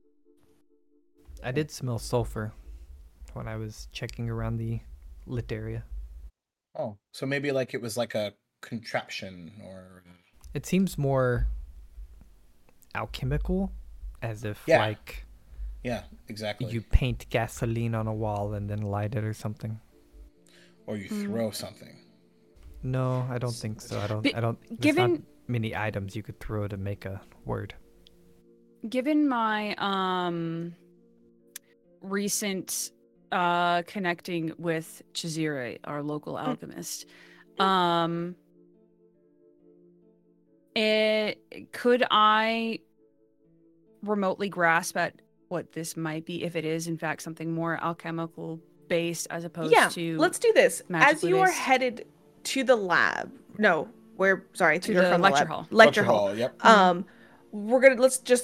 I did smell sulfur when I was checking around the lit area. Oh. So maybe like it was like a contraption or. It seems more alchemical, as if Yeah. like Yeah. Exactly. you paint gasoline on a wall and then light it or something. Or you throw something. No, I don't think so. I don't. But I don't. There's not given- many items you could throw to make a word. Given my recent connecting with Chizire, our local alchemist, could I remotely grasp at what this might be if it is in fact something more alchemical based as opposed to let's do this. As magically you are based? headed to the lab, no, To you're the from lecture lab. hall. Lecture hall. Yep. We're gonna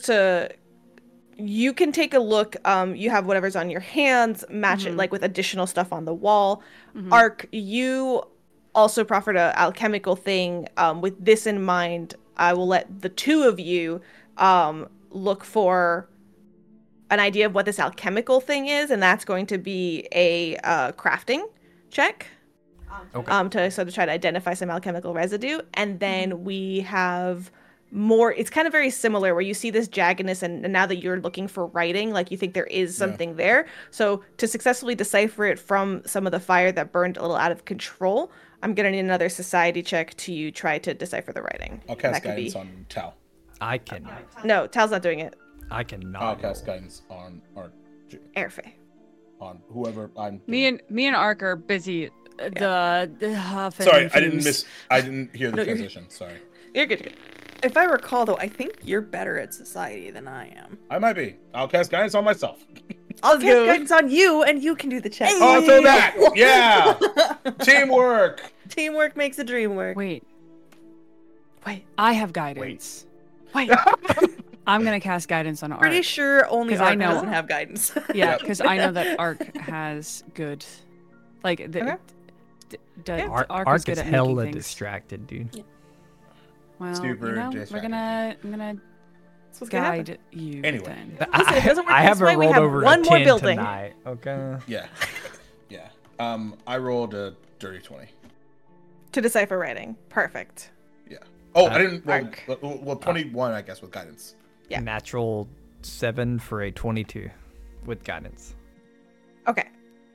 you can take a look. You have whatever's on your hands, match it like with additional stuff on the wall. Ark, you also proffered a alchemical thing. With this in mind, I will let the two of you look for an idea of what this alchemical thing is, and that's going to be a crafting check. Okay. To sort of try to identify some alchemical residue. And then we have more, it's kind of very similar where you see this jaggedness and now that you're looking for writing, like you think there is something there. So to successfully decipher it from some of the fire that burned a little out of control, I'm gonna need another society check to try to decipher the writing. I'll cast guidance on Tal. I can. No, Tal's not doing it. I cannot. I'll cast guidance on Airfay. on whoever I'm. Me and Ark are busy. Sorry, I didn't hear the No, transition. Sorry. You're good. You're good. If I recall, though, I think you're better at society than I am. I might be. I'll cast guidance on myself. I'll cast go. guidance on you, and you can do the check. Oh, I'll throw that. Yeah. Teamwork. Teamwork makes the dream work. Wait, Wait. I have guidance. Wait. I'm gonna cast guidance on Ark. Pretty sure only 'Cause Ark I know- doesn't have guidance. Yeah, Yep. because I know that Ark has good, like the. Yeah. Ark is good is at hella making things. distracted, dude. Well, Super you know, distracted. I'm gonna That's what's gonna happen. guide you. Anyway. then. Listen, it doesn't work I this haven't way, we rolled have over one a more 10 building. tonight. Okay. Yeah. Yeah. I rolled a dirty 20. To decipher writing. Perfect. Yeah. Oh, I didn't roll. Arc. Well, 21, I guess, with guidance. Yeah. Natural 7 for a 22 with guidance. Okay.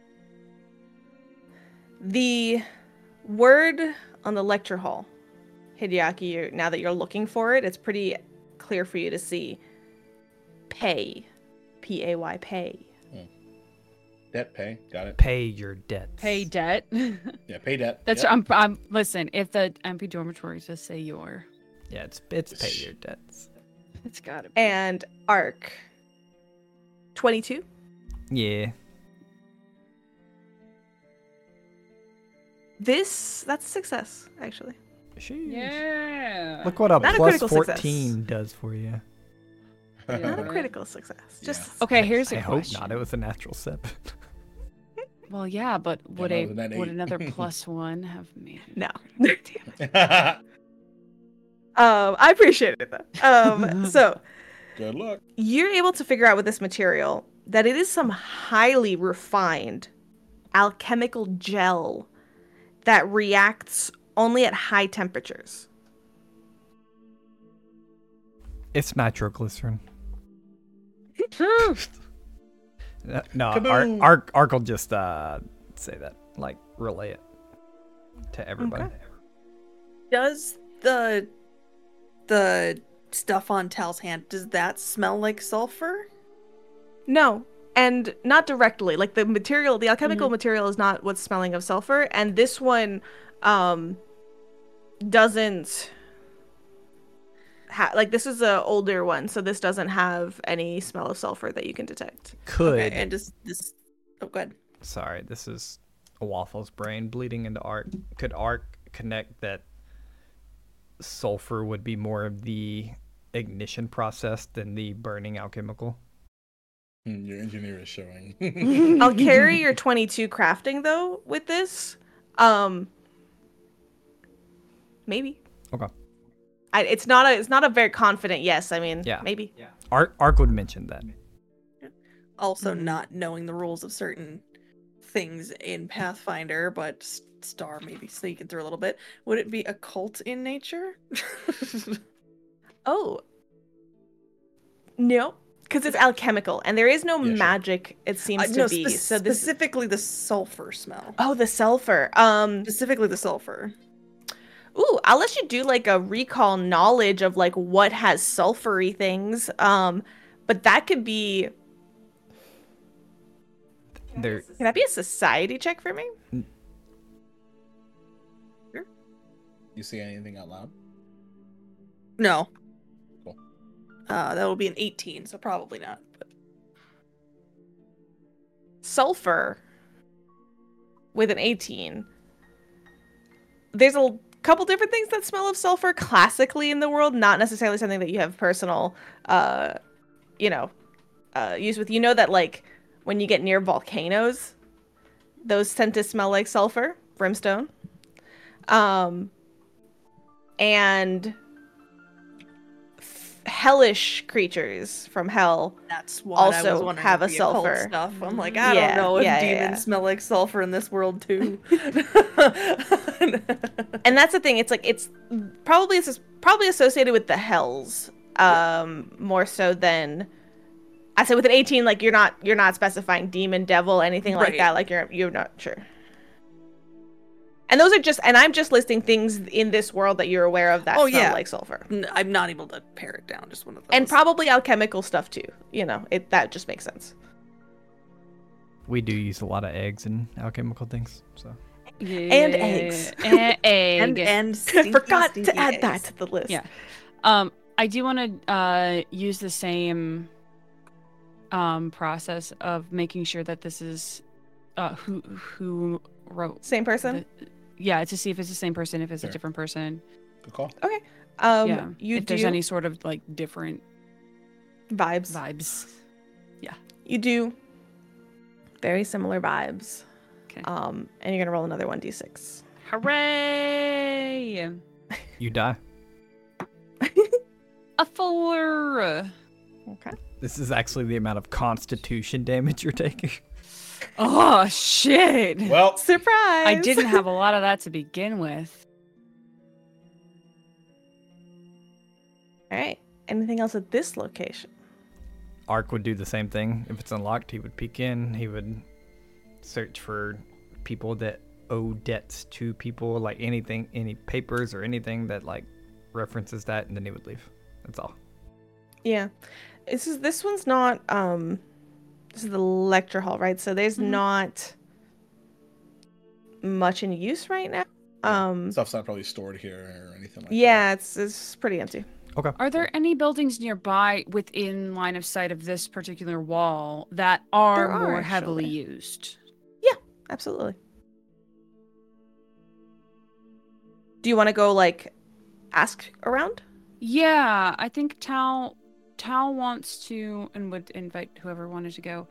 The word on the lecture hall, Hideaki, now that you're looking for it, it's pretty clear for you to see. Pay. P-A-Y, pay. Debt pay. Got it. Pay your debts. Pay debt. Yeah, pay debt. That's Yep. I'm listen, if the MP dormitory just say your, Yeah, it's pay your debts. it's gotta be. And Arc. 22. Yeah. That's a success, actually. Sheesh. Yeah. Look what a Not a plus critical 14 success. does for you. Not a Right. critical success. Just Yeah. Okay, here's I a hope question. not. It was a natural 7. Well, yeah, but would no, then would 8. another +1 have made it? no. I appreciate it though. So Good luck. you're able to figure out with this material that it is some highly refined alchemical gel that reacts only at high temperatures. It's nitroglycerin. No, Kaboom. Ark will just say that, like relay it to everybody. Okay. Does the stuff on Tal's hand, does that smell like sulfur? No, and not directly. Like the material, the alchemical material is not what's smelling of sulfur, and this one doesn't like this is a older one, so this doesn't have any smell of sulfur that you can detect. Could Okay, and does this... Oh, go ahead. sorry, this is a Waffle's brain bleeding into Ark. Could Ark connect that sulfur would be more of the ignition process than the burning alchemical? Your engineer is showing. I'll carry your 22 crafting though with this. Maybe. Okay. It's not a very confident yes. I mean, Yeah. maybe. Ark would mention that. Also, not knowing the rules of certain things in Pathfinder, but Star maybe sneaking through a little bit. Would it be occult in nature? Oh. No, because it's alchemical and there is no Yeah, sure. magic. It seems No, to be. So this. specifically the sulfur smell. Oh, the sulfur. Specifically the sulfur. Ooh, I'll let you do like a recall knowledge of like what has sulfury things. But that could be. There, Can that be a society check for me? You see anything out loud? No. Cool. That will be an 18, so probably not. But Sulfur with an 18. There's a couple different things that smell of sulfur classically in the world, not necessarily something that you have personal use with. You know that like when you get near volcanoes, those tend to smell like sulfur, brimstone. And hellish creatures from hell that's why I was also wondering have if a the occult sulfur. stuff. I'm like, I Yeah, don't know if yeah, demons yeah. smell like sulfur in this world too. And that's the thing, it's like probably associated with the hells, more so than I said with an 18. Like you're not specifying demon, devil, anything like Right. that. Like you're not sure. And those are just, and I'm just listing things in this world that you're aware of that Oh, smell yeah. like sulfur, I'm not able to pare it down. Just one of those. and probably alchemical stuff too. You know, that just makes sense. We do use a lot of eggs and alchemical things, so. And eggs. And egg. and I stinky, forgot to stinky add that eggs. to the list. Yeah. I do want to use the same process of making sure that this is who wrote. Same person. Yeah, to see if it's the same person, if it's Sure. a different person. Good call. Yeah, You if do there's any sort of like different vibes. vibes. You do very similar vibes. Okay. And you're gonna roll another 1d6. Hooray! You die. A 4. Okay. This is actually the amount of constitution damage you're taking. Oh shit! Well, Surprise! I didn't have a lot of that to begin with. All right. Anything else at this location? Ark would do the same thing. If it's unlocked, he would peek in. He would search for people that owe debts to people, like anything, any papers or anything that like references that, and then he would leave. That's all. Yeah. This one's not this is the lecture hall, right? So there's not much in use right now. stuff's not probably stored here or anything like that. Yeah, it's pretty empty. Okay. Are there any buildings nearby within line of sight of this particular wall that are There are, more heavily actually. used? Absolutely. Do you want to go like ask around? Yeah, I think Tal wants to and would invite whoever wanted to go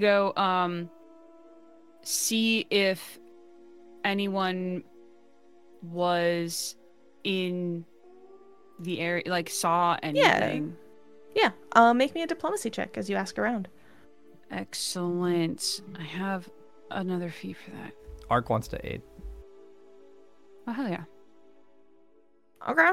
see if anyone was in the area, like saw anything. Yeah. Make me a diplomacy check as you ask around. Excellent. I have another fee for that. Ark wants to aid. Oh hell yeah. Okay.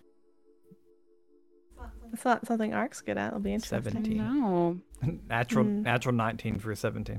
That's not something Ark's good at. It'll be interesting. 17. No. Natural 19 for 17.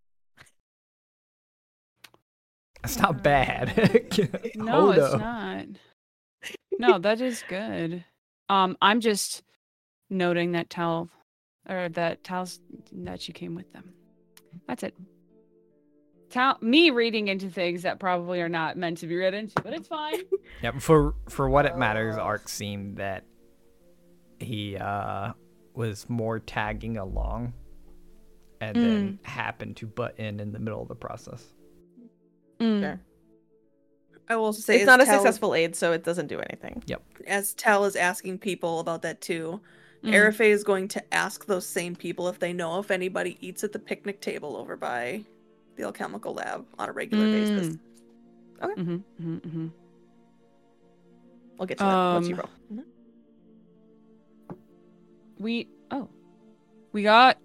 That's not bad. No, Hold it's up. not. No, that is good. I'm just noting that Tal's that she came with them. That's it. Me reading into things that probably are not meant to be read into, but it's fine. Yeah, for what it matters, Ark seemed that he was more tagging along and then happened to butt in the middle of the process. Sure. I will say It's not a successful aid, so it doesn't do anything. As Tal is asking people about that too, Arafe is going to ask those same people if they know if anybody eats at the picnic table over by the alchemical lab on a regular basis. We'll get to that once you roll. We got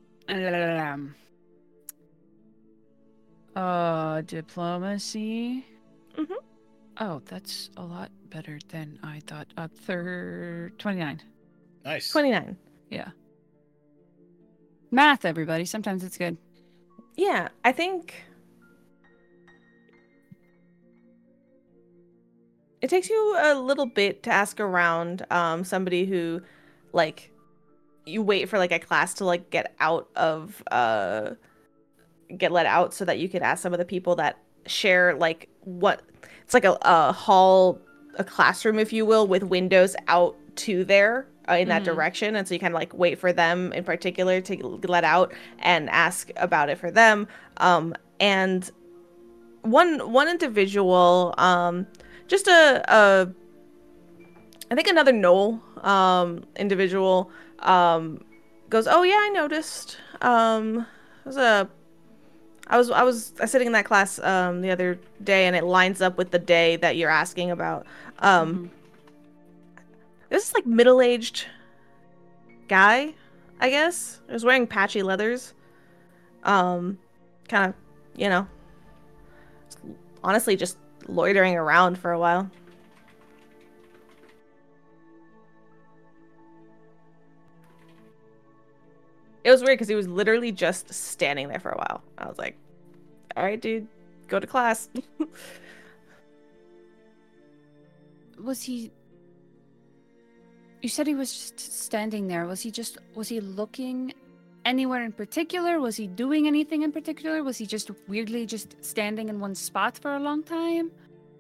diplomacy. Mhm. Oh, that's a lot better than I thought. 29. Nice. 29. Yeah. Math, everybody. Sometimes it's good. Yeah, I think it takes you a little bit to ask around somebody who like you wait for like a class to like get let out so that you could ask some of the people that share like what it's like a hall, a classroom if you will, with windows out to there in that direction, and so you kind of like wait for them in particular to let out and ask about it for them. And one individual, just I think another Knoll individual goes, "Oh yeah, I noticed. I was sitting in that class the other day, and it lines up with the day that you're asking about. This is like middle-aged guy, I guess. He was wearing patchy leathers. Kind of, honestly just loitering around for a while." It was weird because he was literally just standing there for a while. I was like, all right, dude, go to class. Was he... You said he was just standing there. Was he looking anywhere in particular? Was he doing anything in particular? Was he just weirdly just standing in one spot for a long time?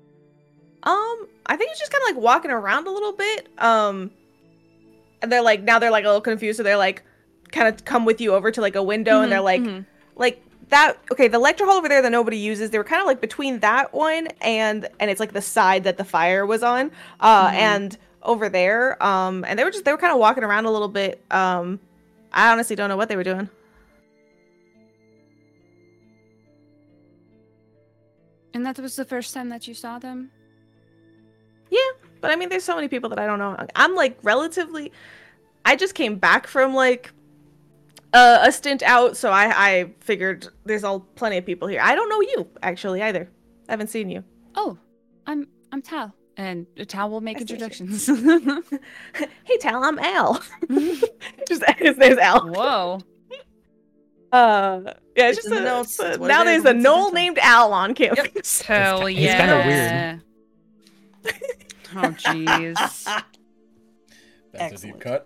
I think he's just kind of like walking around a little bit. And they're like, now they're like a little confused. So they're like, kind of come with you over to like a window and they're like that. Okay. The lecture hall over there that nobody uses. They were kind of like between that one and it's like the side that the fire was on. And over there. And they were kind of walking around a little bit. I honestly don't know what they were doing. And that was the first time that you saw them? Yeah, but I mean, there's so many people that I don't know. I'm like relatively... I just came back from like a stint out, so I figured there's plenty of people here. I don't know you, actually, either. I haven't seen you. Oh, I'm Tal. And Tal will make introductions. Hey, Tal, I'm Al. His name's Al. Whoa. Yeah, it's It's just in the notes. That's what now it there's is. a It's a Knoll different- named Al on campus. Hell He's yeah. kinda weird. Oh, jeez. That's Excellent. a deep cut.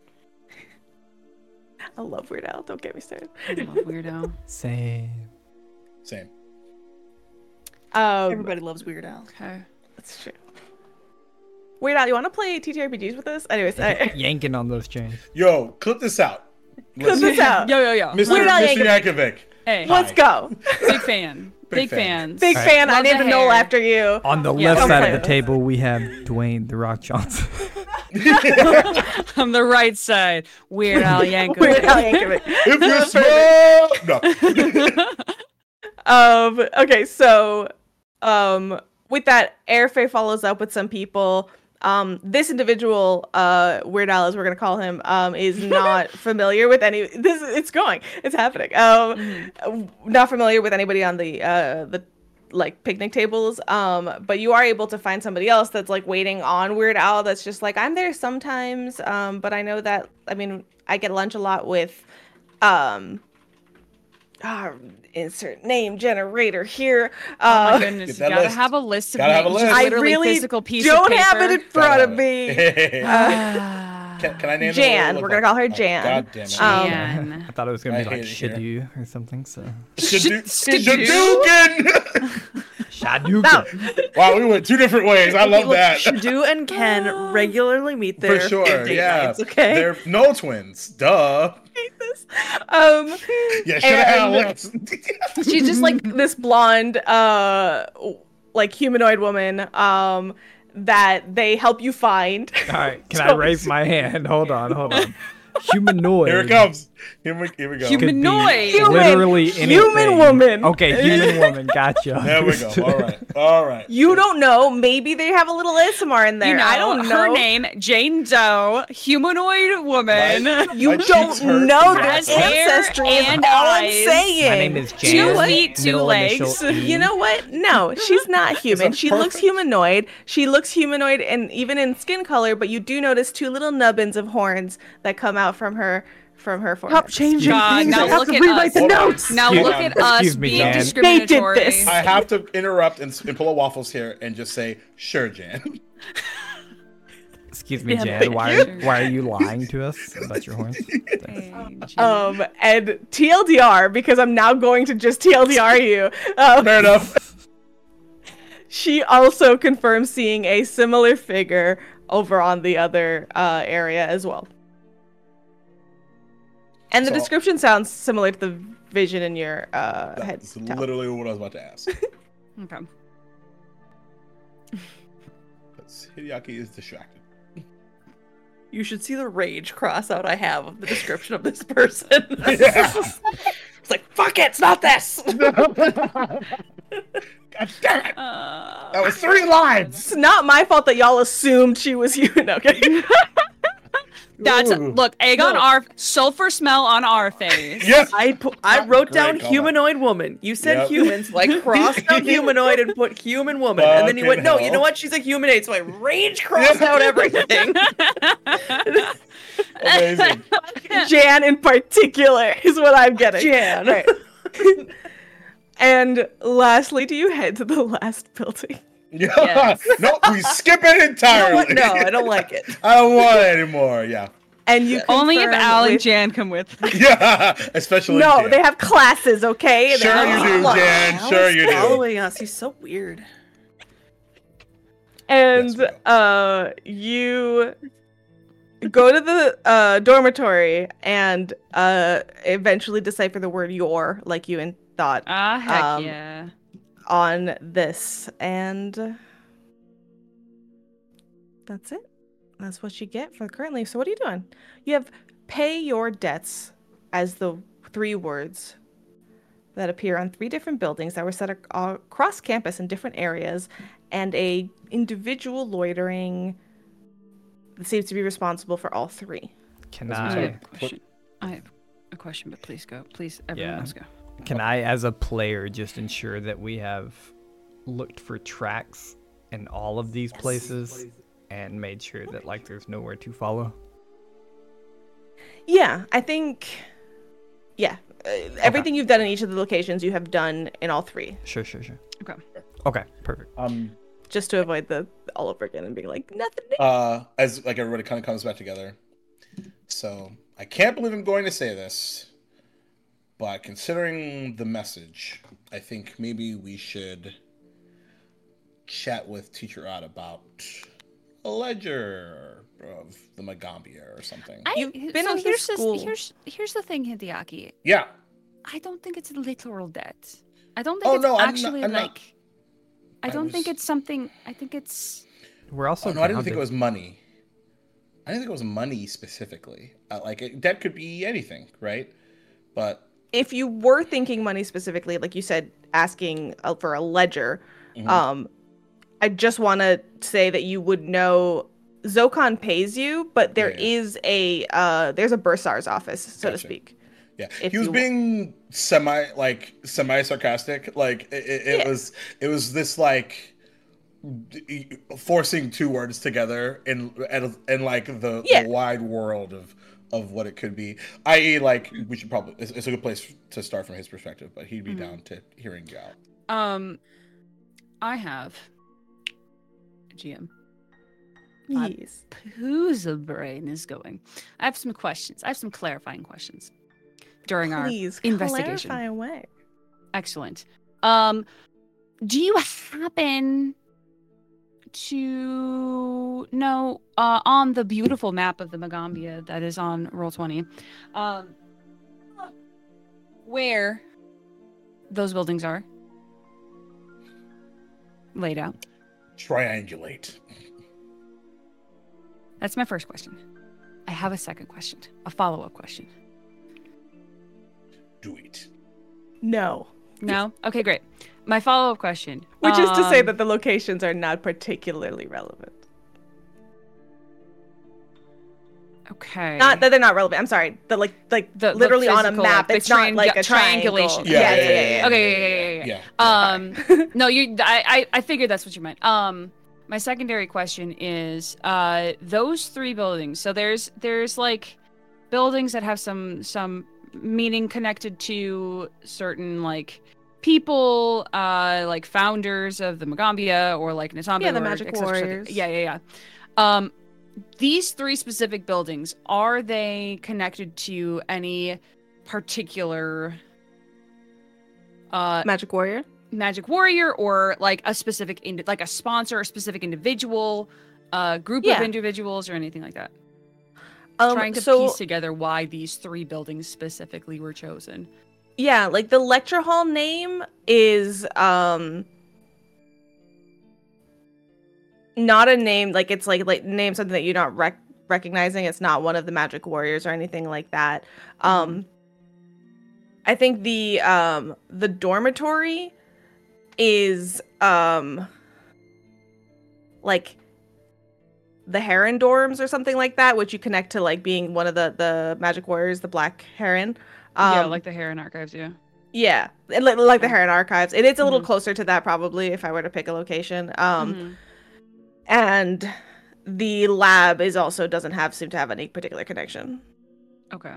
I love Weird Al. Don't get me started. I love Weirdo. Same. Same. Everybody loves Weird Al. Okay. That's true. Weird Al, you want to play TTRPGs with us? Anyways, Yanking on those chains. Yo, clip this out. clip this out. Yo. Mr. Weird Al Yankovic. Hey, Let's go. big fan. Big Big fan. fans. Big All right. fan. I Love named the a Knoll hair. after you. On the Yeah, left come side play of the with table, we have Dwayne The Rock Johnson. On the right side, Weird Al Yankovic. Weird Al Yankovic. If you smell, no. Okay, so with that, Airfay follows up with some people. This individual, Weird Al, as we're gonna call him, is not familiar with any. It's happening. Not familiar with anybody on the like picnic tables. But you are able to find somebody else that's like waiting on Weird Al. That's just like, I'm there sometimes. But I know that. I mean, I get lunch a lot with, insert name generator here. Oh my goodness, Get you that gotta list. have a list of Gotta have a names. list. Just I literally really physical piece don't of have it in paper. front of me. Can I name Jan. them? We're gonna call her Jan. God damn it. Jan. I thought it was gonna I be like hate it here. Shadu or something. So Shadoogan! Shadoogan. Wow, we went two different ways. I love that. Shadu and Ken regularly meet their For sure, date yeah. nights, okay? They're no twins. Duh. Um, Yeah, should have had a And- list. she's just like this blonde, like humanoid woman, that they help you find. All right, can I raise my hand? Hold on. Humanoid. Here it comes. Here we go. Could be Humanoid. Literally Human anything. woman. Okay, human woman. Gotcha. There we go. All right. You don't know. Maybe they have a little ASMR in there. You know, I don't know. her name, Jane Doe, humanoid woman. You My cheeks don't hurt. know their Has hair ancestry. Is and all I'm eyes. saying. My name is Jan. Two feet, two middle initial legs. E. You know what? No, she's not human. She looks perfect- humanoid. She looks humanoid, and even in skin color. But you do notice two little nubbins of horns that come out from her forehead. Stop changing God, things. now I have look to at rewrite us. the notes. Now Excuse- look at us excuse me, being Jan. discriminatory. They did this. I have to interrupt and pull a waffles here and just say, sure, Jan. Excuse me, Yeah, Jan. thank Why are you lying to us about your horns? Hey, Jane. And TLDR, because I'm now going to just TLDR you. Fair enough. She also confirms seeing a similar figure over on the other area as well. And the So- description sounds similar to the vision in your head. That's Tal. literally what I was about to ask. Okay. Because Hideaki is distracted. You should see the rage cross out I have of the description of this person. It's like, fuck it, it's not this. God damn it! That was 3 lines! It's not my fault that y'all assumed she was human. Okay. That's Ooh. look, egg on No. our sulfur smell on our face. Yes! I wrote down Great callback. humanoid woman. You said Yep. humans, so I crossed out humanoid and put human woman. And then you went, Fucking no, you know hell. what? She's a humanate, so I rage crossed out everything. Amazing. Jan in particular is what I'm getting. Jan. Right. And lastly, do you head to the last building? Yeah. Yes. No, we skip it You know entirely. what? No, I don't like it. I don't want it anymore. Yeah. And you Only if confirm Al and with- Jan come with. Yeah. Especially. No, Jan. they have classes, okay? They Sure have- you do, Jan. Al Sure is you do. following us. He's so weird. And Yes, we you go to the dormitory and eventually decipher the word "your," like you thought, Ah, heck Um, yeah. on this, and that's it. That's what you get for currently. So what are you doing? You have "pay your debts" as the 3 words that appear on 3 different buildings that were set across campus in different areas, and a individual loitering that seems to be responsible for all 3. Can As we I said, I? have a question. I have a question, but please go. Please, everyone Yeah. else go. Can I, as a player, just ensure that we have looked for tracks in all of these places and made sure that like there's nowhere to follow? Yeah, I think. Yeah, everything you've done in each of the locations, you have done in all 3, Sure. Okay. Okay, perfect. just to avoid the all over again and being like nothing. As like everybody kind of comes back together. So I can't believe I'm going to say this, but considering the message, I think maybe we should chat with Teacher Odd about a ledger of the Magambia or something. You've been so in the school. here's the thing, Hideaki. Yeah. I don't think it's literal debt. I don't Oh, think it's no, I'm not- actually I'm not- like. I don't think was- it's something. I think it's. We're also. Oh, no, I didn't think it grounded. was money. I didn't think it was money specifically. Debt could be anything, right? But If you were thinking money specifically, like you said, asking for a ledger, Mhm. I just want to say that you would know Zokon pays you, but there Yeah. is there's a bursar's office, so to Gotcha. speak. yeah, if he was you- being semi sarcastic. Like it Yeah. was this like forcing 2 words together in like the Yeah. wide world of what it could be. I.e., like we should probably it's a good place to start from his perspective, but he'd be Mm-hmm. down to hearing you out. I have. GM. Yes. Whose brain is going? I have some questions. I have some clarifying questions during Please our investigation. clarify away. Excellent. Do you happen to know on the beautiful map of the Magambia that is on Roll20, where those buildings are laid out? Triangulate. That's my first question. I have a second question, a follow-up question. Do it. No. No? Okay, great. My follow-up question. Which is to say um, that the locations are not particularly relevant. Okay. Not that they're not relevant. I'm sorry. The The literally on a physical, map. the It's not like a triangulation. triangle. Yeah. Okay, yeah. No, I figured that's what you meant. My secondary question is those 3 buildings. So there's like buildings that have some meaning connected to certain like people, like founders of the Magambia or like Natamba. Yeah, the or Magic et cetera, et cetera. Warriors. Yeah. These 3 specific buildings, are they connected to any particular Magic Warrior. Magic Warrior or like a specific like a sponsor, a specific individual, group of Yeah. individuals or anything like that? Trying to so piece together why these 3 buildings specifically were chosen. yeah, like the lecture hall name is not a name, like it's like name something that you're not recognizing. It's not one of the Magic Warriors or anything like that. I think the dormitory is like the Heron dorms or something like that, which you connect to like being one of the Magic Warriors, the Black Heron. Yeah, like the Heron Archives, yeah. Yeah, and like the Heron Archives. It is a little Mhm. closer to that probably if I were to pick a location. Mhm. And the lab is also doesn't seem to have any particular connection. Okay.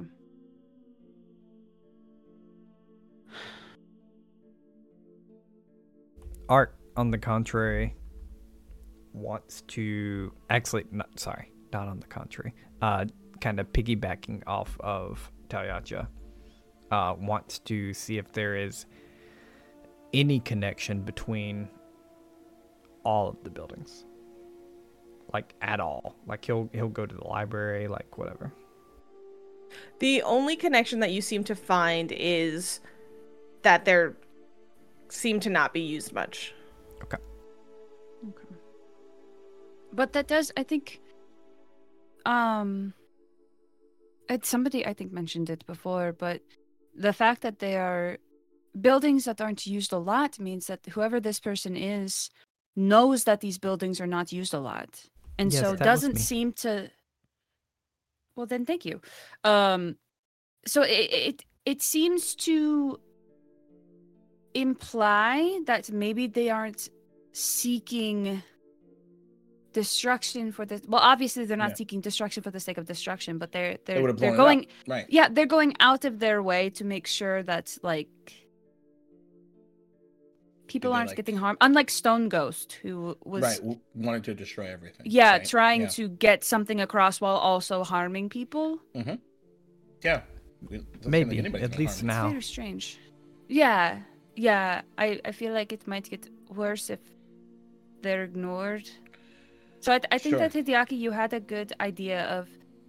Art, on the contrary, wants to actually not on the contrary. Kind of piggybacking off of Talyacha, wants to see if there is any connection between all of the buildings, like at all. Like he'll go to the library, like whatever. The only connection that you seem to find is that they're seem to not be used much. Okay. But that does, I think, somebody I think mentioned it before, but the fact that they are buildings that aren't used a lot means that whoever this person is knows that these buildings are not used a lot, and Yes, so that was doesn't me. seem to. Well, then, thank you. So it seems to imply that maybe they aren't seeking destruction for the. Well, obviously they're not Yeah. seeking destruction for the sake of destruction, but They would they're have blown going. it up. Right. Yeah, they're going out of their way to make sure that like people They, aren't like- getting harmed. Unlike Stone Ghost, who was Right. Wanted to destroy everything. yeah right? trying Yeah. to get something across while also harming people. Yeah. Doesn't seem like Maybe, anybody's at gonna least harm now. It's very strange. Yeah. I feel like it might get worse if they're ignored. So I think Sure. that Hideaki, you had a good idea of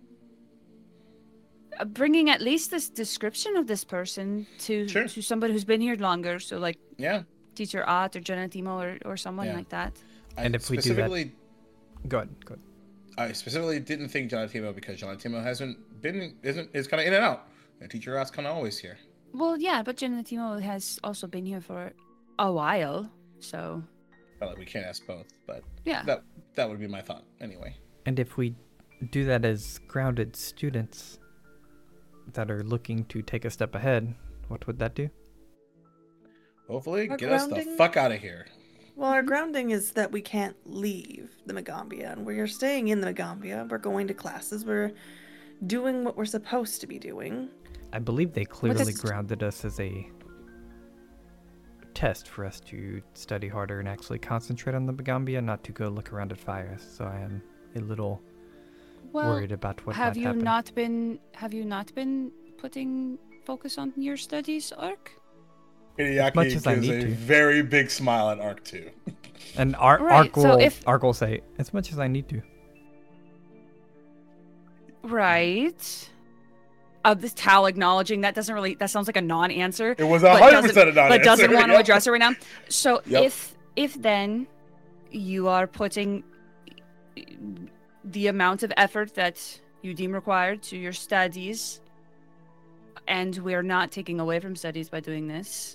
bringing at least this description of this person to Sure. to somebody who's been here longer. So like it. Yeah. Teacher Ott or Genetimo or someone Yeah. like that. And I if we do that- specifically, Go ahead. I specifically didn't think Jonatimo because Jonatimo is kind of in and out. The teacher Ross kind of always here. Well, yeah, but Genetimo has also been here for a while. So Felt like we can't ask both, but yeah. that would be my thought anyway. And if we do that as grounded students that are looking to take a step ahead, what would that do? Hopefully, Our get us the grounding- fuck out of here. Well, our grounding is that we can't leave the Megambia, and we're staying in the Megambia. We're going to classes. We're doing what we're supposed to be doing. I believe they clearly does- grounded us as a test for us to study harder and actually concentrate on the Begambia, not to go look around at fires. So I am a little Well, worried about what have might you happen. have you not been putting focus on your studies, Ark? Hideaki much as I gives need a to. very big smile at Arc 2. And Right, Ark so if- will say, as much as I need to. Right. This Tal acknowledging that sounds like a non-answer. It was But 100% a non-answer. But doesn't want to Yep. address it right now. So Yep. if then you are putting the amount of effort that you deem required to your studies, and we're not taking away from studies by doing this,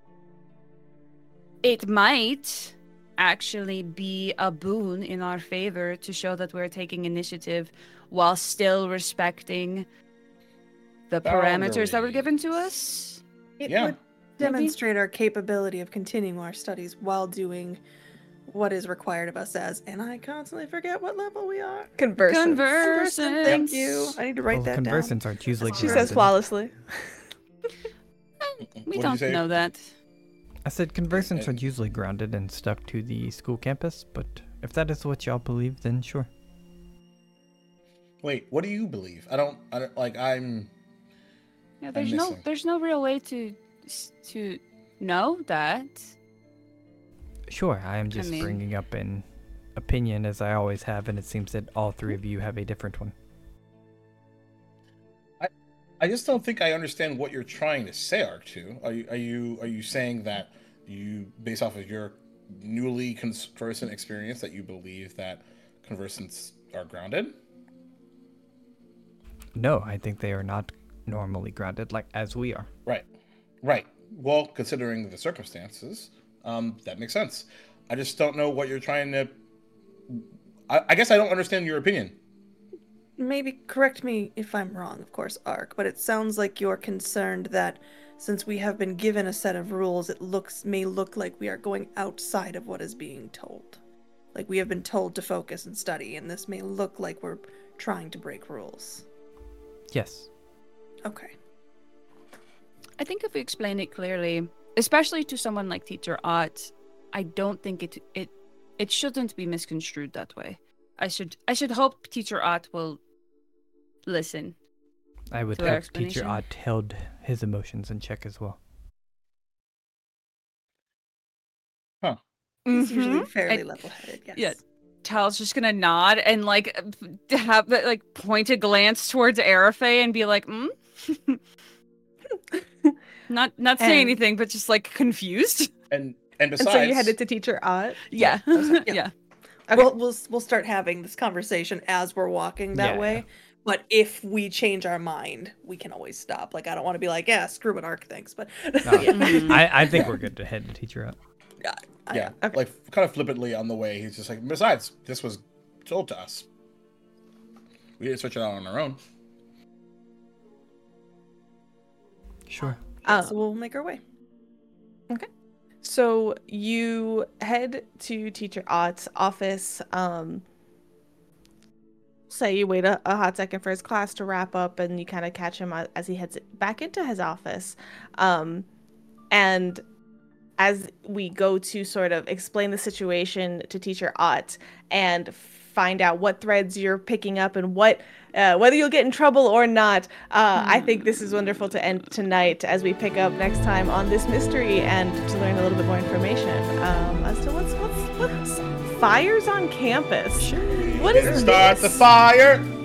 it might actually be a boon in our favor to show that we're taking initiative while still respecting the parameters that were given to us. It Yeah. would demonstrate our capability of continuing our studies while doing what is required of us as, and I constantly forget what level we are. Conversant. Conversant. Thank you. I need to write Well, that down. conversants aren't usually She grounded. says flawlessly. We What'd you don't say? know that. I said conversants are usually grounded and stuck to the school campus, but if that is what y'all believe, then sure. Wait, what do you believe? I don't like. I'm. Yeah, missing. there's no real way to know that. Sure, I am just mean- bringing up an opinion as I always have, and it seems that all three of you have a different one. I just don't think I understand what you're trying to say, Arc 2. Are you saying that you, based off of your newly conversant experience, that you believe that conversants are grounded? No, I think they are not normally grounded like as we are. Right. Well, considering the circumstances, that makes sense. I just don't know what you're trying to. I guess I don't understand your opinion. Maybe correct me if I'm wrong, of course, Ark, but it sounds like you're concerned that since we have been given a set of rules, it may look like we are going outside of what is being told. Like, we have been told to focus and study, and this may look like we're trying to break rules. Yes. Okay. I think if we explain it clearly, especially to someone like Teacher Ott, I don't think it shouldn't be misconstrued that way. I should hope Teacher Ott will listen. I would To our hope Teacher explanation? Ott held his emotions in check as well. He's usually Mhm. fairly And- level-headed, yes. Yeah. Tal's just gonna nod and like have like point a glance towards Arafe and be like, not say And- anything, but just like confused. And And besides, so you headed to Teacher Ott. Yeah. Yeah. Yeah. Okay. We'll start having this conversation as we're walking that Yeah, way. yeah. But if we change our mind, we can always stop. Like, I don't want to be like, yeah, screw what Ark thinks. But Mhm. I think we're good to head to Teacher Ott. yeah, Okay. like kind of flippantly on the way, he's just like, besides, this was told to us. We didn't switch it out on our own. Sure. So we'll make our way. So you head to Teacher Ott's office. Say you wait a hot second for his class to wrap up, and you kind of catch him as he heads back into his office. And as we go to sort of explain the situation to Teacher Ott and find out what threads you're picking up and what whether you'll get in trouble or not, I think this is wonderful to end tonight as we pick up next time on this mystery and to learn a little bit more information as to what's fires on campus. What is Start this? the fire.